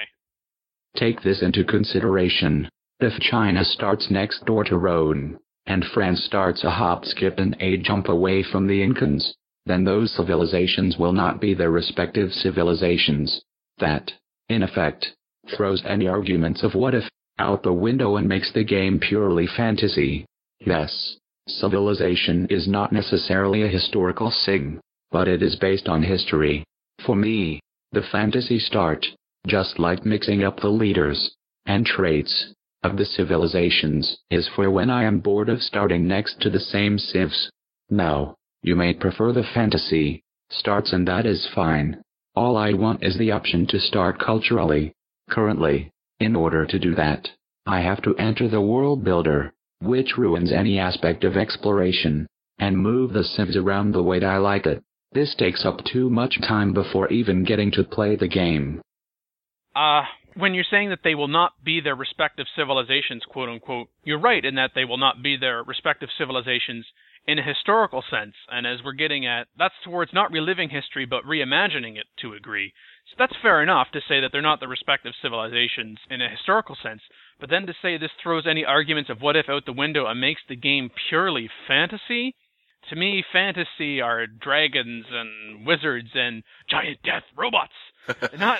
Take this into consideration. If China starts next door to Rhone, and France starts a hop, skip, and a jump away from the Incans, then those civilizations will not be their respective civilizations. That, in effect, throws any arguments of what if out the window and makes the game purely fantasy. Yes, civilization is not necessarily a historical thing, but it is based on history. For me, the fantasy start, just like mixing up the leaders and traits of the civilizations, is for when I am bored of starting next to the same civs. Now, you may prefer the fantasy starts, and that is fine. All I want is the option to start culturally. Currently, in order to do that, I have to enter the world builder, which ruins any aspect of exploration, and move the civs around the way I like it. This takes up too much time before even getting to play the game. Uh, when you're saying that they will not be their respective civilizations, quote-unquote, you're right in that they will not be their respective civilizations in a historical sense, and as we're getting at, that's towards not reliving history, but reimagining it to a degree. So that's fair enough to say that they're not the respective civilizations in a historical sense, but then to say this throws any arguments of what if out the window and makes the game purely fantasy? To me, fantasy are dragons and wizards and giant death robots. Not...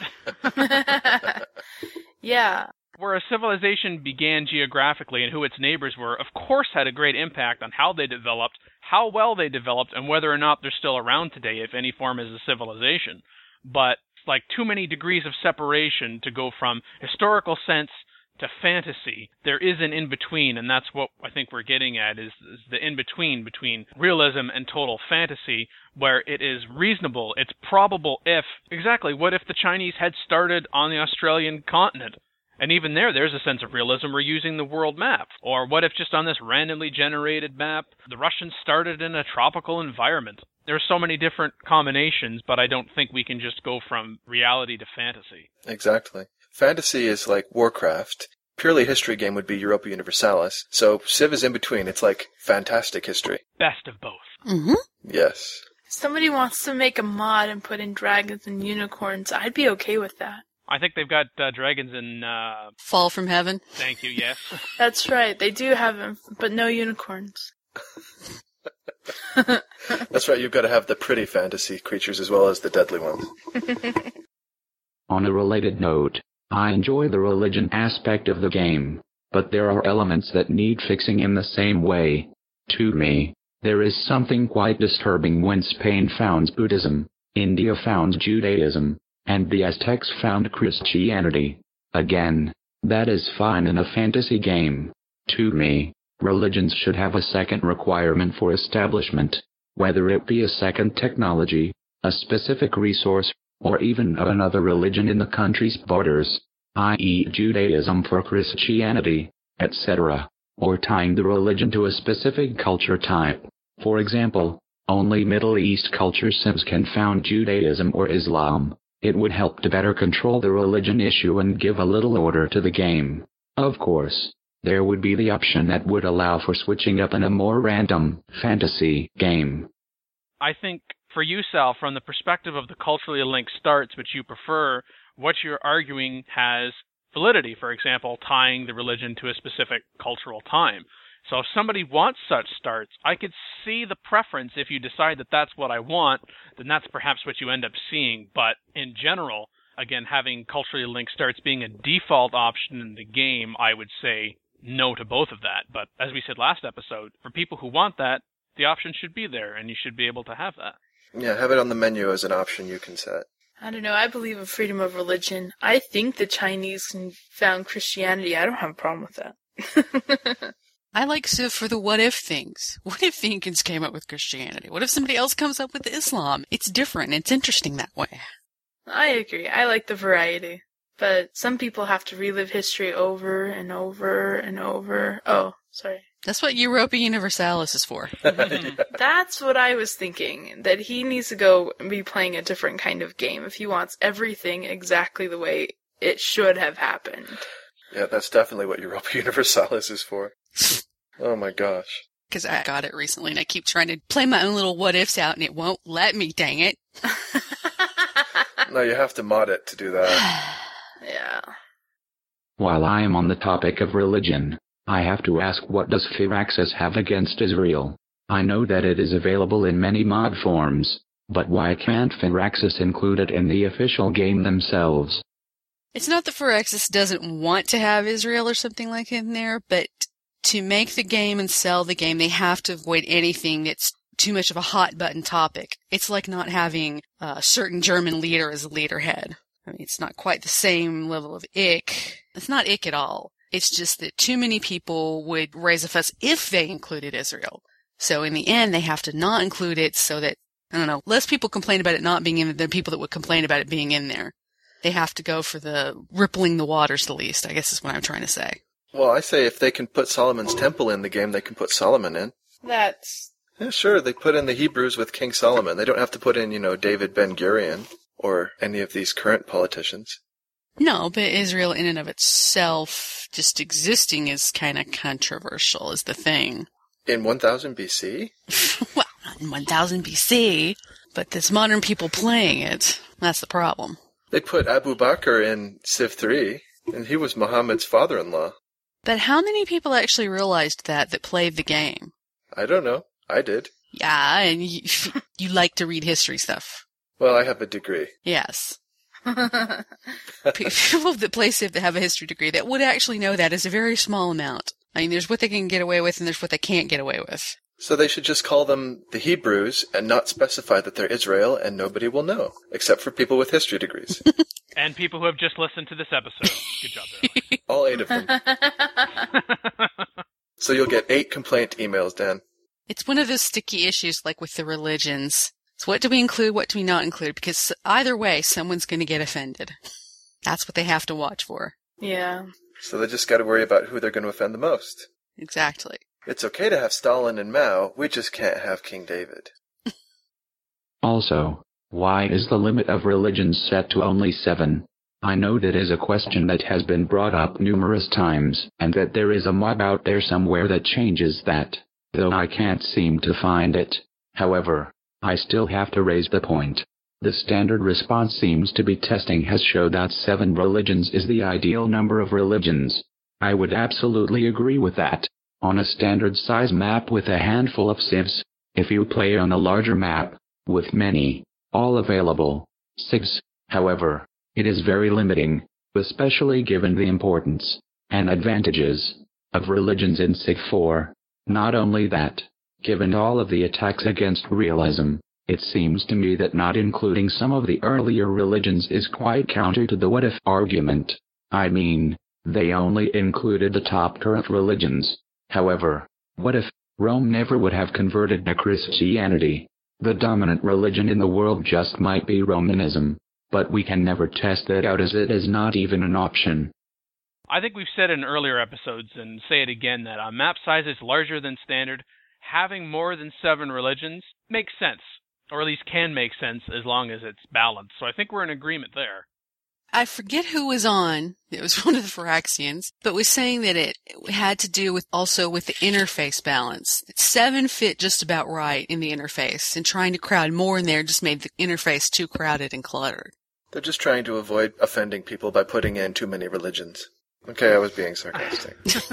Yeah. Where a civilization began geographically and who its neighbors were, of course had a great impact on how they developed, how well they developed, and whether or not they're still around today, if any form is a civilization. But it's like too many degrees of separation to go from historical sense to fantasy. There is an in-between, and that's what I think we're getting at, is, is the in-between between realism and total fantasy, where it is reasonable, it's probable if, exactly, what if the Chinese had started on the Australian continent? And even there, there's a sense of realism. We're using the world map. Or what if just on this randomly generated map, the Russians started in a tropical environment? There are so many different combinations, but I don't think we can just go from reality to fantasy. Exactly. Fantasy is like Warcraft. Purely history game would be Europa Universalis. So Civ is in between. It's like fantastic history. Best of both. Mm-hmm. Yes. If somebody wants to make a mod and put in dragons and unicorns, I'd be okay with that. I think they've got uh, dragons in... Uh... Fall from Heaven. Thank you, yes. That's right. They do have them, but no unicorns. That's right, you've got to have the pretty fantasy creatures as well as the deadly ones. On a related note, I enjoy the religion aspect of the game, but there are elements that need fixing in the same way. To me, there is something quite disturbing when Spain founds Buddhism, India founds Judaism, and the Aztecs found Christianity. Again, that is fine in a fantasy game. To me, religions should have a second requirement for establishment, whether it be a second technology, a specific resource, or even another religion in the country's borders, that is Judaism for Christianity, et cetera, or tying the religion to a specific culture type. For example, only Middle East culture sims can found Judaism or Islam. It would help to better control the religion issue and give a little order to the game. Of course, there would be the option that would allow for switching up in a more random, fantasy game. I think for you, Sal, from the perspective of the culturally linked starts which you prefer, what you're arguing has validity. For example, tying the religion to a specific cultural time. So if somebody wants such starts, I could see the preference. If you decide that that's what I want, then that's perhaps what you end up seeing. But in general, again, having culturally linked starts being a default option in the game, I would say no to both of that. But as we said last episode, for people who want that, the option should be there, and you should be able to have that. Yeah, have it on the menu as an option you can set. I don't know, I believe in freedom of religion. I think the Chinese can found Christianity. I don't have a problem with that. I like Civ for the what if things. What if the Incans came up with Christianity? What if somebody else comes up with Islam? It's different. It's interesting that way. I agree. I like the variety. But some people have to relive history over and over and over. Oh, sorry. That's what Europa Universalis is for. That's what I was thinking. That he needs to go and be playing a different kind of game if he wants everything exactly the way it should have happened. Yeah, that's definitely what Europa Universalis is for. Oh my gosh. Because I got it recently and I keep trying to play my own little what ifs out and it won't let me, dang it. No, you have to mod it to do that. Yeah. While I am on the topic of religion, I have to ask, what does Firaxis have against Israel? I know that it is available in many mod forms, but why can't Firaxis include it in the official game themselves? It's not that Firaxis doesn't want to have Israel or something like in there, but to make the game and sell the game, they have to avoid anything that's too much of a hot button topic. It's like not having a certain German leader as a leaderhead. I mean, it's not quite the same level of ick. It's not ick at all. It's just that too many people would raise a fuss if they included Israel. So in the end, they have to not include it so that, I don't know, less people complain about it not being in there than people that would complain about it being in there. They have to go for the rippling the waters the least, I guess is what I'm trying to say. Well, I say if they can put Solomon's Temple in the game, they can put Solomon in. That's... Yeah, sure, they put in the Hebrews with King Solomon. They don't have to put in, you know, David Ben-Gurion or any of these current politicians. No, but Israel in and of itself, just existing, is kind of controversial, is the thing. In one thousand B C? Well, not in one thousand B C, but there's modern people playing it. That's the problem. They put Abu Bakr in Civ three, and he was Muhammad's father-in-law. But how many people actually realized that, that played the game? I don't know. I did. Yeah, and you, you like to read history stuff. Well, I have a degree. Yes. People that play Civ that have a history degree that would actually know that is a very small amount. I mean, there's what they can get away with and there's what they can't get away with. So they should just call them the Hebrews and not specify that they're Israel, and nobody will know, except for people with history degrees. And people who have just listened to this episode. Good job, there. All eight of them. So you'll get eight complaint emails, Dan. It's one of those sticky issues like with the religions. So what do we include, what do we not include? Because either way, someone's going to get offended. That's what they have to watch for. Yeah. So they just got to worry about who they're going to offend the most. Exactly. It's okay to have Stalin and Mao, we just can't have King David. Also, why is the limit of religions set to only seven? I know that is a question that has been brought up numerous times, and that there is a mod out there somewhere that changes that, though I can't seem to find it. However, I still have to raise the point. The standard response seems to be testing has showed that seven religions is the ideal number of religions. I would absolutely agree with that. On a standard size map with a handful of civs, if you play on a larger map, with many, all available, civs. However, it is very limiting, especially given the importance and advantages of religions in Civ four. Not only that, given all of the attacks against realism, it seems to me that not including some of the earlier religions is quite counter to the what-if argument. I mean, they only included the top current religions. However, what if Rome never would have converted to Christianity? The dominant religion in the world just might be Romanism, but we can never test that out as it is not even an option. I think we've said in earlier episodes, and say it again, that a map size is larger than standard. Having more than seven religions makes sense, or at least can make sense as long as it's balanced. So I think we're in agreement there. I forget who was on, it was one of the Phyraxians, but was saying that it had to do with also with the interface balance. Seven fit just about right in the interface, and trying to crowd more in there just made the interface too crowded and cluttered. They're just trying to avoid offending people by putting in too many religions. Okay, I was being sarcastic.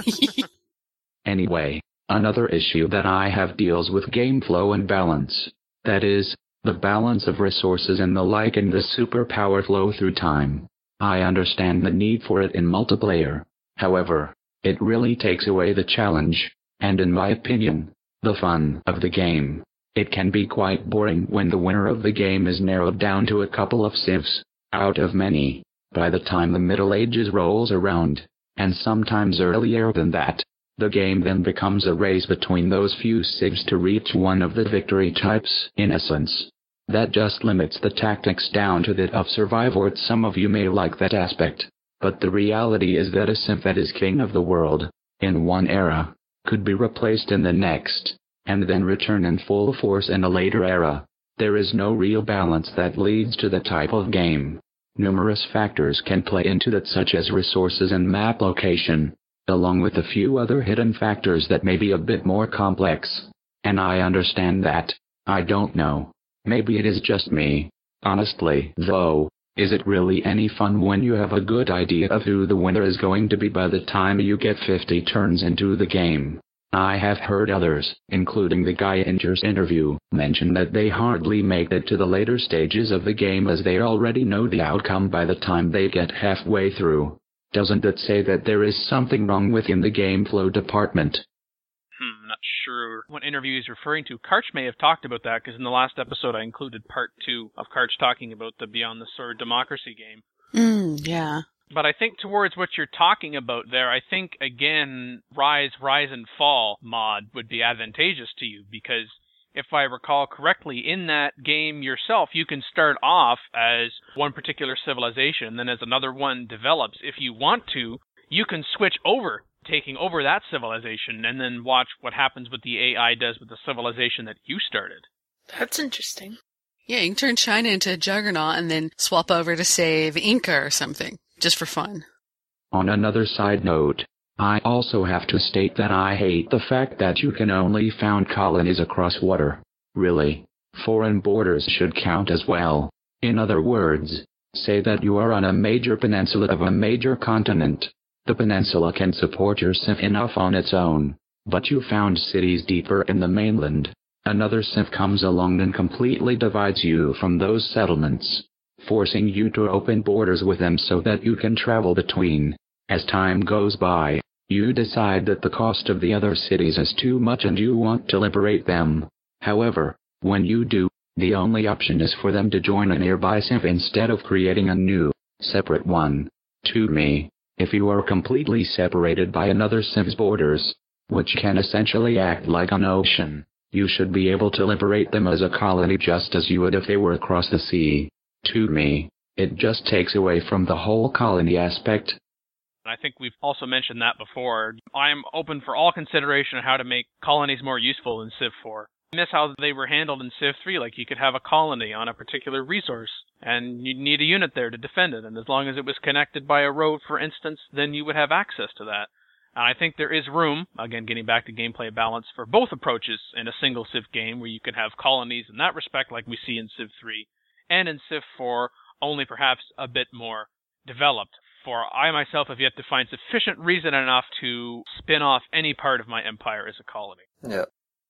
Anyway, another issue that I have deals with game flow and balance. That is, the balance of resources and the like and the superpower flow through time. I understand the need for it in multiplayer. However, it really takes away the challenge, and in my opinion, the fun of the game. It can be quite boring when the winner of the game is narrowed down to a couple of civs, out of many, by the time the Middle Ages rolls around, and sometimes earlier than that. The game then becomes a race between those few civs to reach one of the victory types, in essence. That just limits the tactics down to that of survival. Some of you may like that aspect, but the reality is that a civ that is king of the world, in one era, could be replaced in the next, and then return in full force in a later era. There is no real balance that leads to the type of game. Numerous factors can play into that, such as resources and map location, along with a few other hidden factors that may be a bit more complex. And I understand that. I don't know. Maybe it is just me. Honestly, though, is it really any fun when you have a good idea of who the winner is going to be by the time you get fifty turns into the game? I have heard others, including the guy in your interview, mention that they hardly make it to the later stages of the game as they already know the outcome by the time they get halfway through. Doesn't that say that there is something wrong within the game flow department? Hmm, not sure what interview he's referring to. Karch may have talked about that, because in the last episode I included part two of Karch talking about the Beyond the Sword democracy game. Mm, yeah. But I think towards what you're talking about there, I think, again, Rise, Rise and Fall mod would be advantageous to you, because if I recall correctly, in that game yourself, you can start off as one particular civilization, then as another one develops, if you want to, you can switch over, taking over that civilization, and then watch what happens with the A I does with the civilization that you started. That's interesting. Yeah, you can turn China into a juggernaut and then swap over to, say, the Inca or something, just for fun. On another side note, I also have to state that I hate the fact that you can only found colonies across water. Really, foreign borders should count as well. In other words, say that you are on a major peninsula of a major continent. The peninsula can support your civ enough on its own, but you found cities deeper in the mainland. Another civ comes along and completely divides you from those settlements, forcing you to open borders with them so that you can travel between. As time goes by, you decide that the cost of the other cities is too much and you want to liberate them. However, when you do, the only option is for them to join a nearby civ instead of creating a new, separate one. To me, if you are completely separated by another civ's borders, which can essentially act like an ocean, you should be able to liberate them as a colony just as you would if they were across the sea. To me, it just takes away from the whole colony aspect. I think we've also mentioned that before. I am open for all consideration of how to make colonies more useful in Civ four. I miss how they were handled in Civ three, like you could have a colony on a particular resource, and you'd need a unit there to defend it, and as long as it was connected by a road, for instance, then you would have access to that. And I think there is room, again getting back to gameplay balance, for both approaches in a single Civ game, where you could have colonies in that respect like we see in Civ three, and in Civ four, only perhaps a bit more developed. For I myself have yet to find sufficient reason enough to spin off any part of my empire as a colony. Yeah.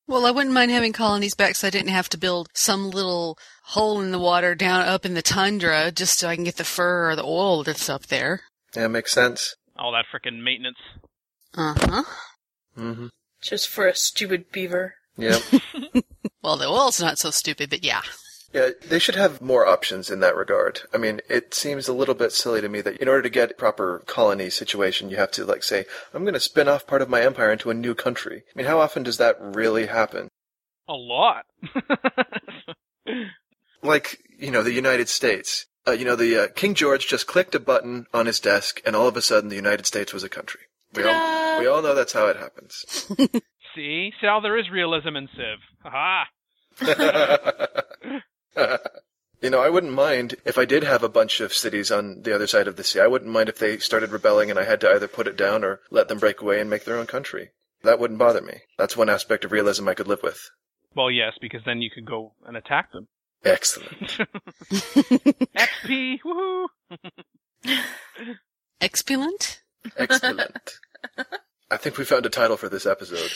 Well, I wouldn't mind having colonies back so I didn't have to build some little hole in the water down up in the tundra just so I can get the fur or the oil that's up there. Yeah, makes sense. All that frickin' maintenance. Uh-huh. Mm-hmm. Just for a stupid beaver. Yep. Well, the oil's not so stupid, but yeah. Yeah, they should have more options in that regard. I mean, it seems a little bit silly to me that in order to get proper colony situation, you have to, like, say, I'm going to spin off part of my empire into a new country. I mean, how often does that really happen? A lot. Like, you know, the United States. Uh, you know, the uh, King George just clicked a button on his desk, and all of a sudden the United States was a country. We all, we all know that's how it happens. See? Sal, there is realism in Civ. Ha-ha! You know, I wouldn't mind if I did have a bunch of cities on the other side of the sea. I wouldn't mind if they started rebelling and I had to either put it down or let them break away and make their own country. That wouldn't bother me. That's one aspect of realism I could live with. Well, yes, because then you could go and attack them. Excellent. X P, woohoo! Expulent? Excellent. I think we found a title for this episode.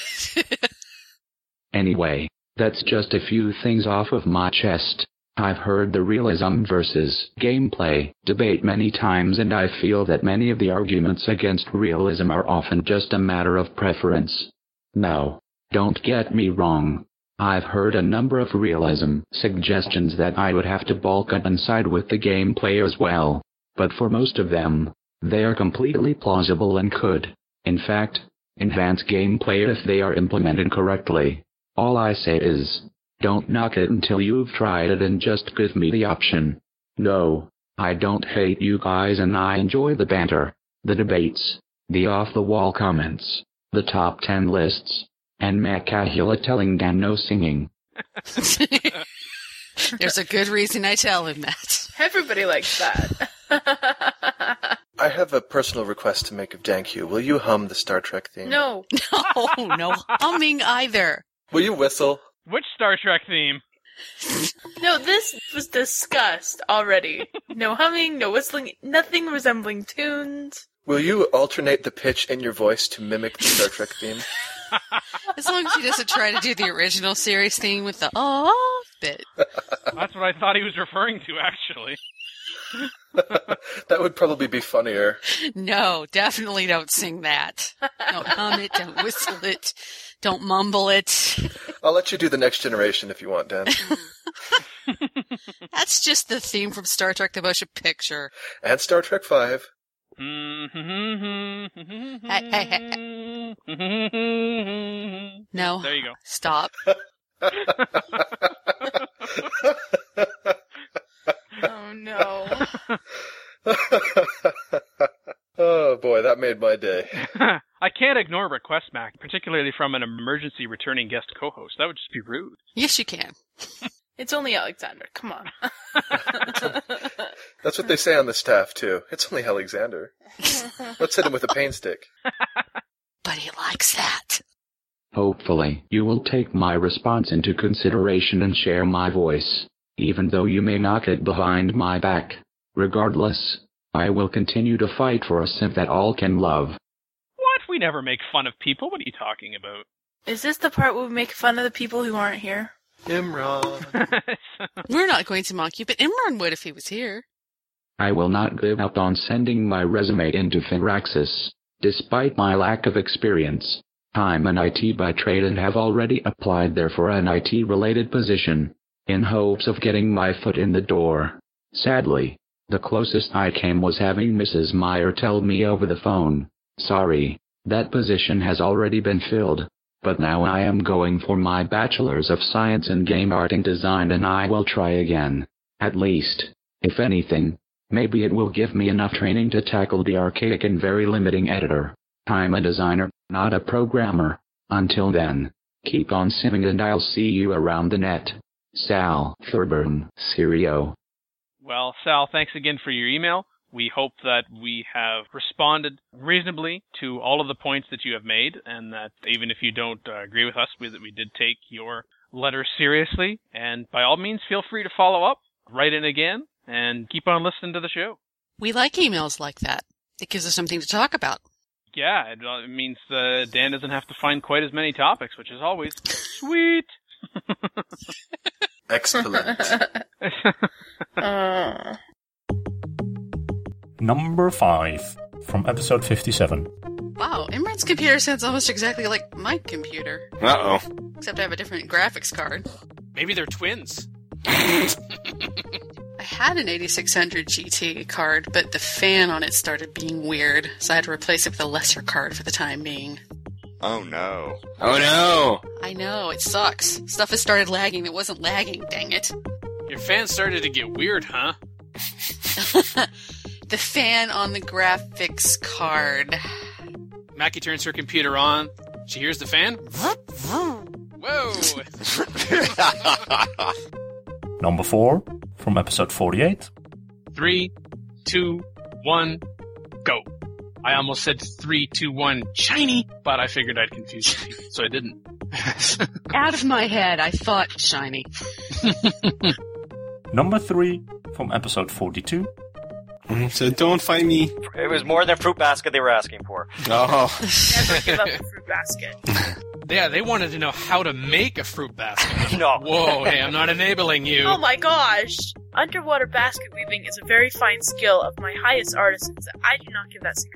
Anyway, that's just a few things off of my chest. I've heard the realism versus gameplay debate many times, and I feel that many of the arguments against realism are often just a matter of preference. Now, don't get me wrong. I've heard a number of realism suggestions that I would have to balk at and side with the gameplay as well, but for most of them, they are completely plausible and could, in fact, enhance gameplay if they are implemented correctly. All I say is, don't knock it until you've tried it and just give me the option. No, I don't hate you guys and I enjoy the banter, the debates, the off-the-wall comments, the top ten lists, and Macahula telling Dan no singing. There's a good reason I tell him that. Everybody likes that. I have a personal request to make of Dan Q. Will you hum the Star Trek theme? No. No, no humming either. Will you whistle? Which Star Trek theme? No, this was discussed already. No humming, no whistling, nothing resembling tunes. Will you alternate the pitch in your voice to mimic the Star Trek theme? As long as he doesn't try to do the original series theme with the "oh" bit. That's what I thought he was referring to, actually. That would probably be funnier. No, definitely don't sing that. Don't hum it, don't whistle it, don't mumble it. I'll let you do the Next Generation if you want, Dan. That's just the theme from Star Trek The Motion Picture. And Star Trek Five. Hey, hey, hey. No. There you go. Stop. Oh, no. Oh, boy, that made my day. I can't ignore requests, Mac, particularly from an emergency returning guest co-host. That would just be rude. Yes, you can. It's only Alexander. Come on. That's what they say on the staff, too. It's only Alexander. Let's hit him with a pain stick. But he likes that. Hopefully, you will take my response into consideration and share my voice, even though you may knock it behind my back. Regardless, I will continue to fight for a Civ that all can love. What? We never make fun of people. What are you talking about? Is this the part where we make fun of the people who aren't here? Imran. We're not going to mock you, but Imran would if he was here. I will not give up on sending my resume into Firaxis, despite my lack of experience. I'm an I T by trade and have already applied there for an I T-related position, in hopes of getting my foot in the door. Sadly, the closest I came was having Missus Meyer tell me over the phone, "Sorry, that position has already been filled, but now I am going for my Bachelor's of Science in Game Art and Design and I will try again. At least, if anything, maybe it will give me enough training to tackle the archaic and very limiting editor. I'm a designer, not a programmer. Until then, keep on simming and I'll see you around the net. Sal Thurburn, Sirio." Well, Sal, thanks again for your email. We hope that we have responded reasonably to all of the points that you have made, and that even if you don't uh, agree with us, we, that we did take your letter seriously. And by all means, feel free to follow up, write in again, and keep on listening to the show. We like emails like that. It gives us something to talk about. yeah, it, uh, it means uh, Dan doesn't have to find quite as many topics, which is always sweet. Excellent. uh. Number five, from episode fifty-seven. Wow, Imran's computer sounds almost exactly like my computer. Uh-oh. Except I have a different graphics card. Maybe they're twins. I had an eighty-six hundred G T card, but the fan on it started being weird, so I had to replace it with a lesser card for the time being. Oh no. Oh no! I know, it sucks. Stuff has started lagging that wasn't lagging, dang it. Your fan started to get weird, huh? The fan on the graphics card. Mackie turns her computer on. She hears the fan. Whoa! Number four, from episode forty-eight. Three, two, one, go. I almost said three, two, one, shiny, but I figured I'd confuse you, so I didn't. Out of my head, I thought shiny. Number three, from episode forty-two. So don't find me. It was more than Fruit Basket they were asking for. Oh. Never give up the fruit basket. Yeah, they wanted to know how to make a fruit basket. No. Whoa, hey, I'm not enabling you. Oh my gosh! Underwater basket weaving is a very fine skill of my highest artisans. I do not give that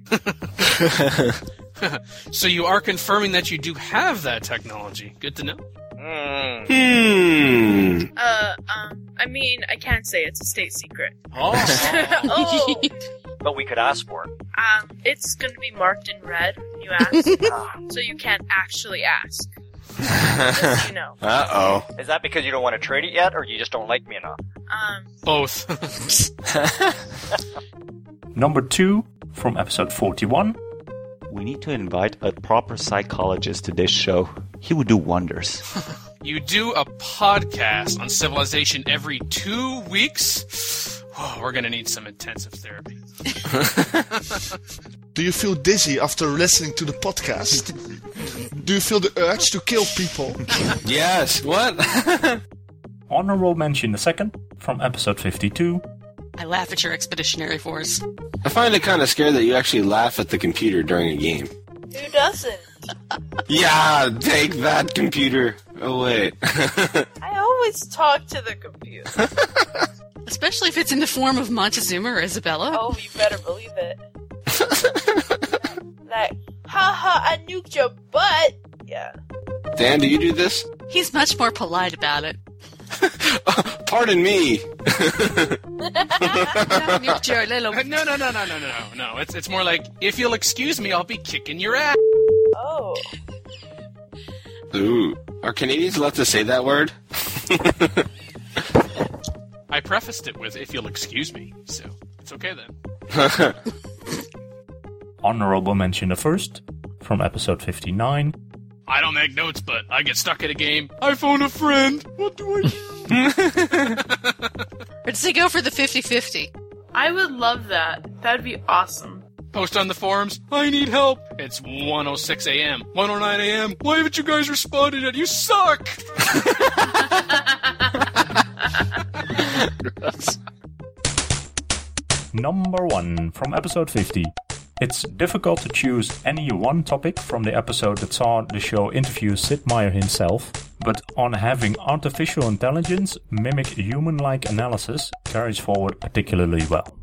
secret away. So you are confirming that you do have that technology. Good to know. Mm. Hmm. Uh, um, I mean, I can't say it's a state secret. Oh. Oh. But we could ask for it. Um, it's gonna be marked in red when you ask, so you can't actually ask. Just so you know. Uh-oh. Is that because you don't want to trade it yet, or you just don't like me enough? Um, Both. Number two, from episode forty-one. We need to invite a proper psychologist to this show. He would do wonders. You do a podcast on civilization every two weeks? Oh, we're gonna need some intensive therapy. Do you feel dizzy after listening to the podcast? Do you feel the urge to kill people? Yes, what? Honorable mention the second, from episode fifty-two. I laugh at your expeditionary force. I find it kind of scary that you actually laugh at the computer during a game. who doesn't? Yeah, take that computer away. I always talk to the computer. Especially if it's in the form of Montezuma or Isabella. Oh, you better believe it. Like, haha, I nuked your butt. Yeah. Dan, do you do this? He's much more polite about it. Pardon me. no, no, no, no, no, no, no, no. It's it's more like, if you'll excuse me, I'll be kicking your ass. Oh. Ooh. Are Canadians allowed to say that word? I prefaced it with, if you'll excuse me, so it's okay then. Honorable mention the first, from episode fifty-nine. I don't make notes, but I get stuck at a game. I phone a friend. What do I do? Or does he go for the fifty-fifty? I would love that. That would be awesome. Post on the forums, I need help. It's one oh six a.m., one oh nine a.m. Why haven't you guys responded yet? You suck! Number one, from episode fifty. It's difficult to choose any one topic from the episode that saw the show interview Sid Meier himself, but on having artificial intelligence mimic human-like analysis carries forward particularly well.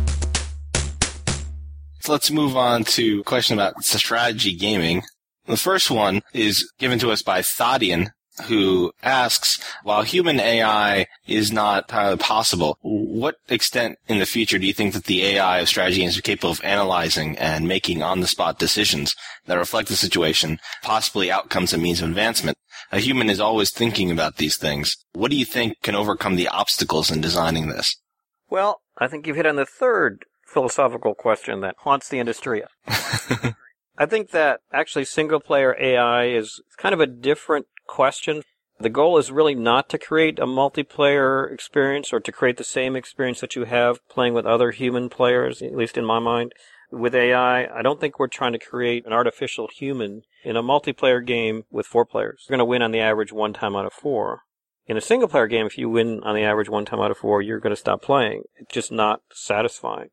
So let's move on to a question about strategy gaming. The first one is given to us by Thadian, who asks, while human A I is not entirely possible, what extent in the future do you think that the A I of strategy games is capable of analyzing and making on-the-spot decisions that reflect the situation, possibly outcomes and means of advancement? A human is always thinking about these things. What do you think can overcome the obstacles in designing this? Well, I think you've hit on the third philosophical question that haunts the industry. I think that actually single-player A I is kind of a different question. The goal is really not to create a multiplayer experience or to create the same experience that you have playing with other human players, at least in my mind. With A I, I don't think we're trying to create an artificial human in a multiplayer game with four players. You're going to win on the average one time out of four. In a single-player game, if you win on the average one time out of four, you're going to stop playing. It's just not satisfying.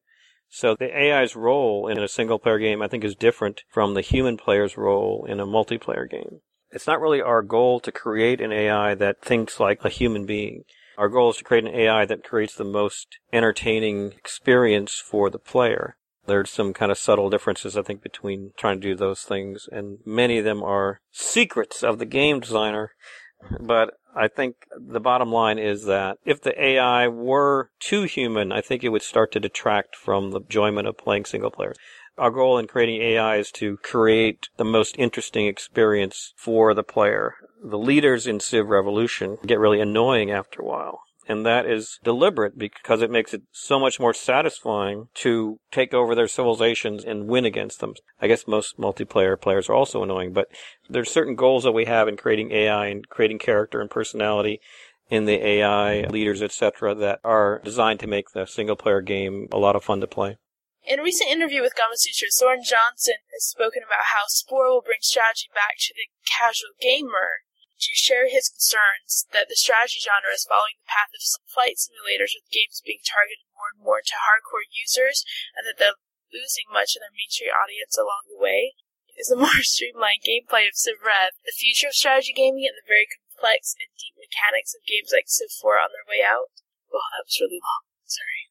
So the A I's role in a single-player game, I think, is different from the human player's role in a multiplayer game. It's not really our goal to create an A I that thinks like a human being. Our goal is to create an A I that creates the most entertaining experience for the player. There's some kind of subtle differences, I think, between trying to do those things, and many of them are secrets of the game designer. But I think the bottom line is that if the A I were too human, I think it would start to detract from the enjoyment of playing single player. Our goal in creating A I is to create the most interesting experience for the player. The leaders in Civ Revolution get really annoying after a while. And that is deliberate because it makes it so much more satisfying to take over their civilizations and win against them. I guess most multiplayer players are also annoying, but there's certain goals that we have in creating A I and creating character and personality in the A I leaders, et cetera, that are designed to make the single-player game a lot of fun to play. In a recent interview with Gamasutra, Soren Johnson has spoken about how Spore will bring strategy back to the casual gamer. To share his concerns that the strategy genre is following the path of flight simulators, with games being targeted more and more to hardcore users, and that they're losing much of their mainstream audience along the way. Is the more streamlined gameplay of Civ Rev the future of strategy gaming and the very complex and deep mechanics of games like Civ four on their way out? Oh, that was really long. Sorry.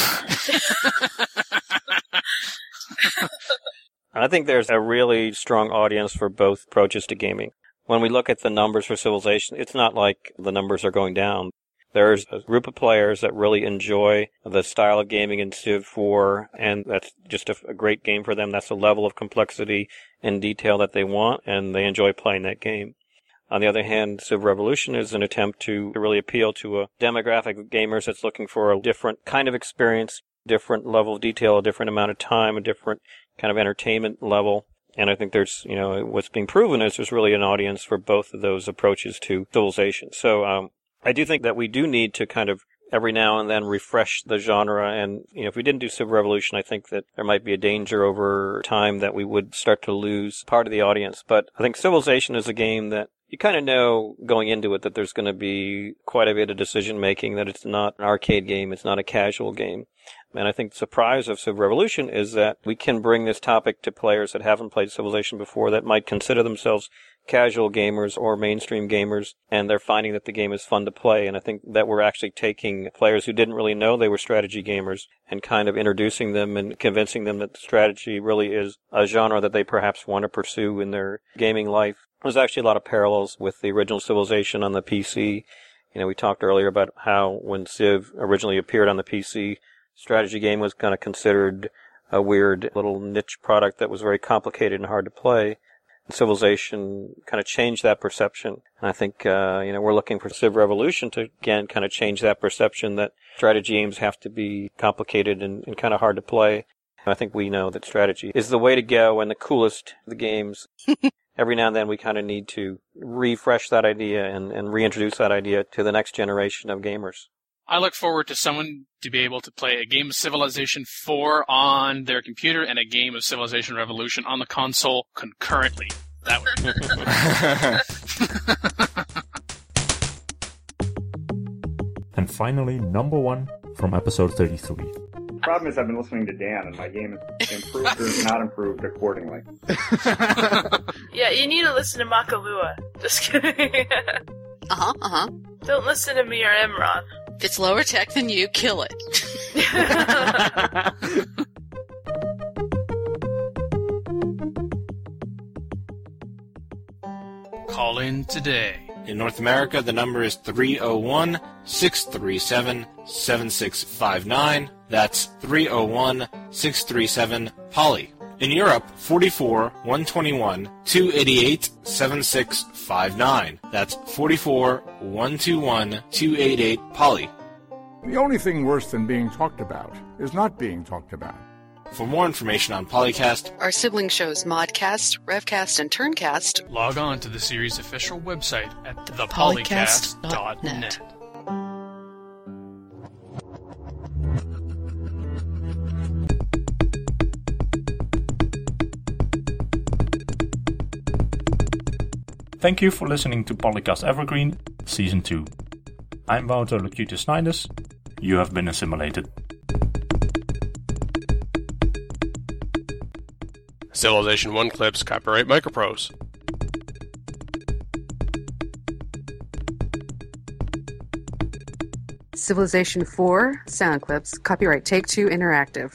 I think there's a really strong audience for both approaches to gaming. When we look at the numbers for Civilization, it's not like the numbers are going down. There's a group of players that really enjoy the style of gaming in Civ four, and that's just a, a great game for them. That's the level of complexity and detail that they want, and they enjoy playing that game. On the other hand, Civ Revolution is an attempt to really appeal to a demographic of gamers that's looking for a different kind of experience, different level of detail, a different amount of time, a different kind of entertainment level. And I think there's, you know, what's being proven is there's really an audience for both of those approaches to Civilization. So um, I do think that we do need to kind of every now and then refresh the genre. And, you know, if we didn't do Civ Revolution, I think that there might be a danger over time that we would start to lose part of the audience. But I think Civilization is a game that you kind of know going into it that there's going to be quite a bit of decision making, that it's not an arcade game, it's not a casual game. And I think the surprise of Civ Revolution is that we can bring this topic to players that haven't played Civilization before, that might consider themselves casual gamers or mainstream gamers, and they're finding that the game is fun to play. And I think that we're actually taking players who didn't really know they were strategy gamers and kind of introducing them and convincing them that strategy really is a genre that they perhaps want to pursue in their gaming life. There's actually a lot of parallels with the original Civilization on the P C. You know, we talked earlier about how when Civ originally appeared on the P C, strategy game was kind of considered a weird little niche product that was very complicated and hard to play. Civilization kind of changed that perception. And I think, uh, you know, we're looking for Civ Revolution to, again, kind of change that perception that strategy games have to be complicated and, and kind of hard to play. And I think we know that strategy is the way to go and the coolest of the games. Every now and then we kind of need to refresh that idea and, and reintroduce that idea to the next generation of gamers. I look forward to someone to be able to play a game of Civilization four on their computer and a game of Civilization Revolution on the console concurrently. That would. And finally, number one from episode thirty-three. The problem is I've been listening to Dan, and my game is improved or not improved accordingly. Yeah, you need to listen to Makalua. Just kidding. Uh-huh, uh-huh. Don't listen to me or Imran. If it's lower tech than you, kill it. Call in today. In North America, the number is three oh one, six three seven, seven six five nine. That's three oh one, six three seven, Polly. In Europe, forty-four, one twenty-one, two eighty-eight, seven six five nine. That's forty-four, one twenty-one, two eighty-eight, Polly. The only thing worse than being talked about is not being talked about. For more information on Polycast, our sibling shows Modcast, Revcast, and Turncast, log on to the series' official website at the polycast dot net. Thank you for listening to Polycast Evergreen, Season two. I'm Wouter Locutus Snyders. You have been assimilated. Civilization one clips, copyright Microprose. Civilization four sound clips, copyright Take-Two Interactive.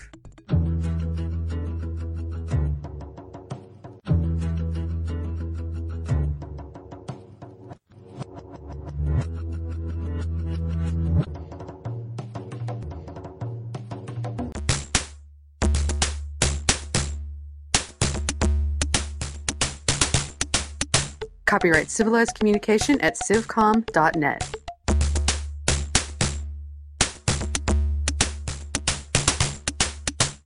Copyright Civilized Communication at civcom dot net.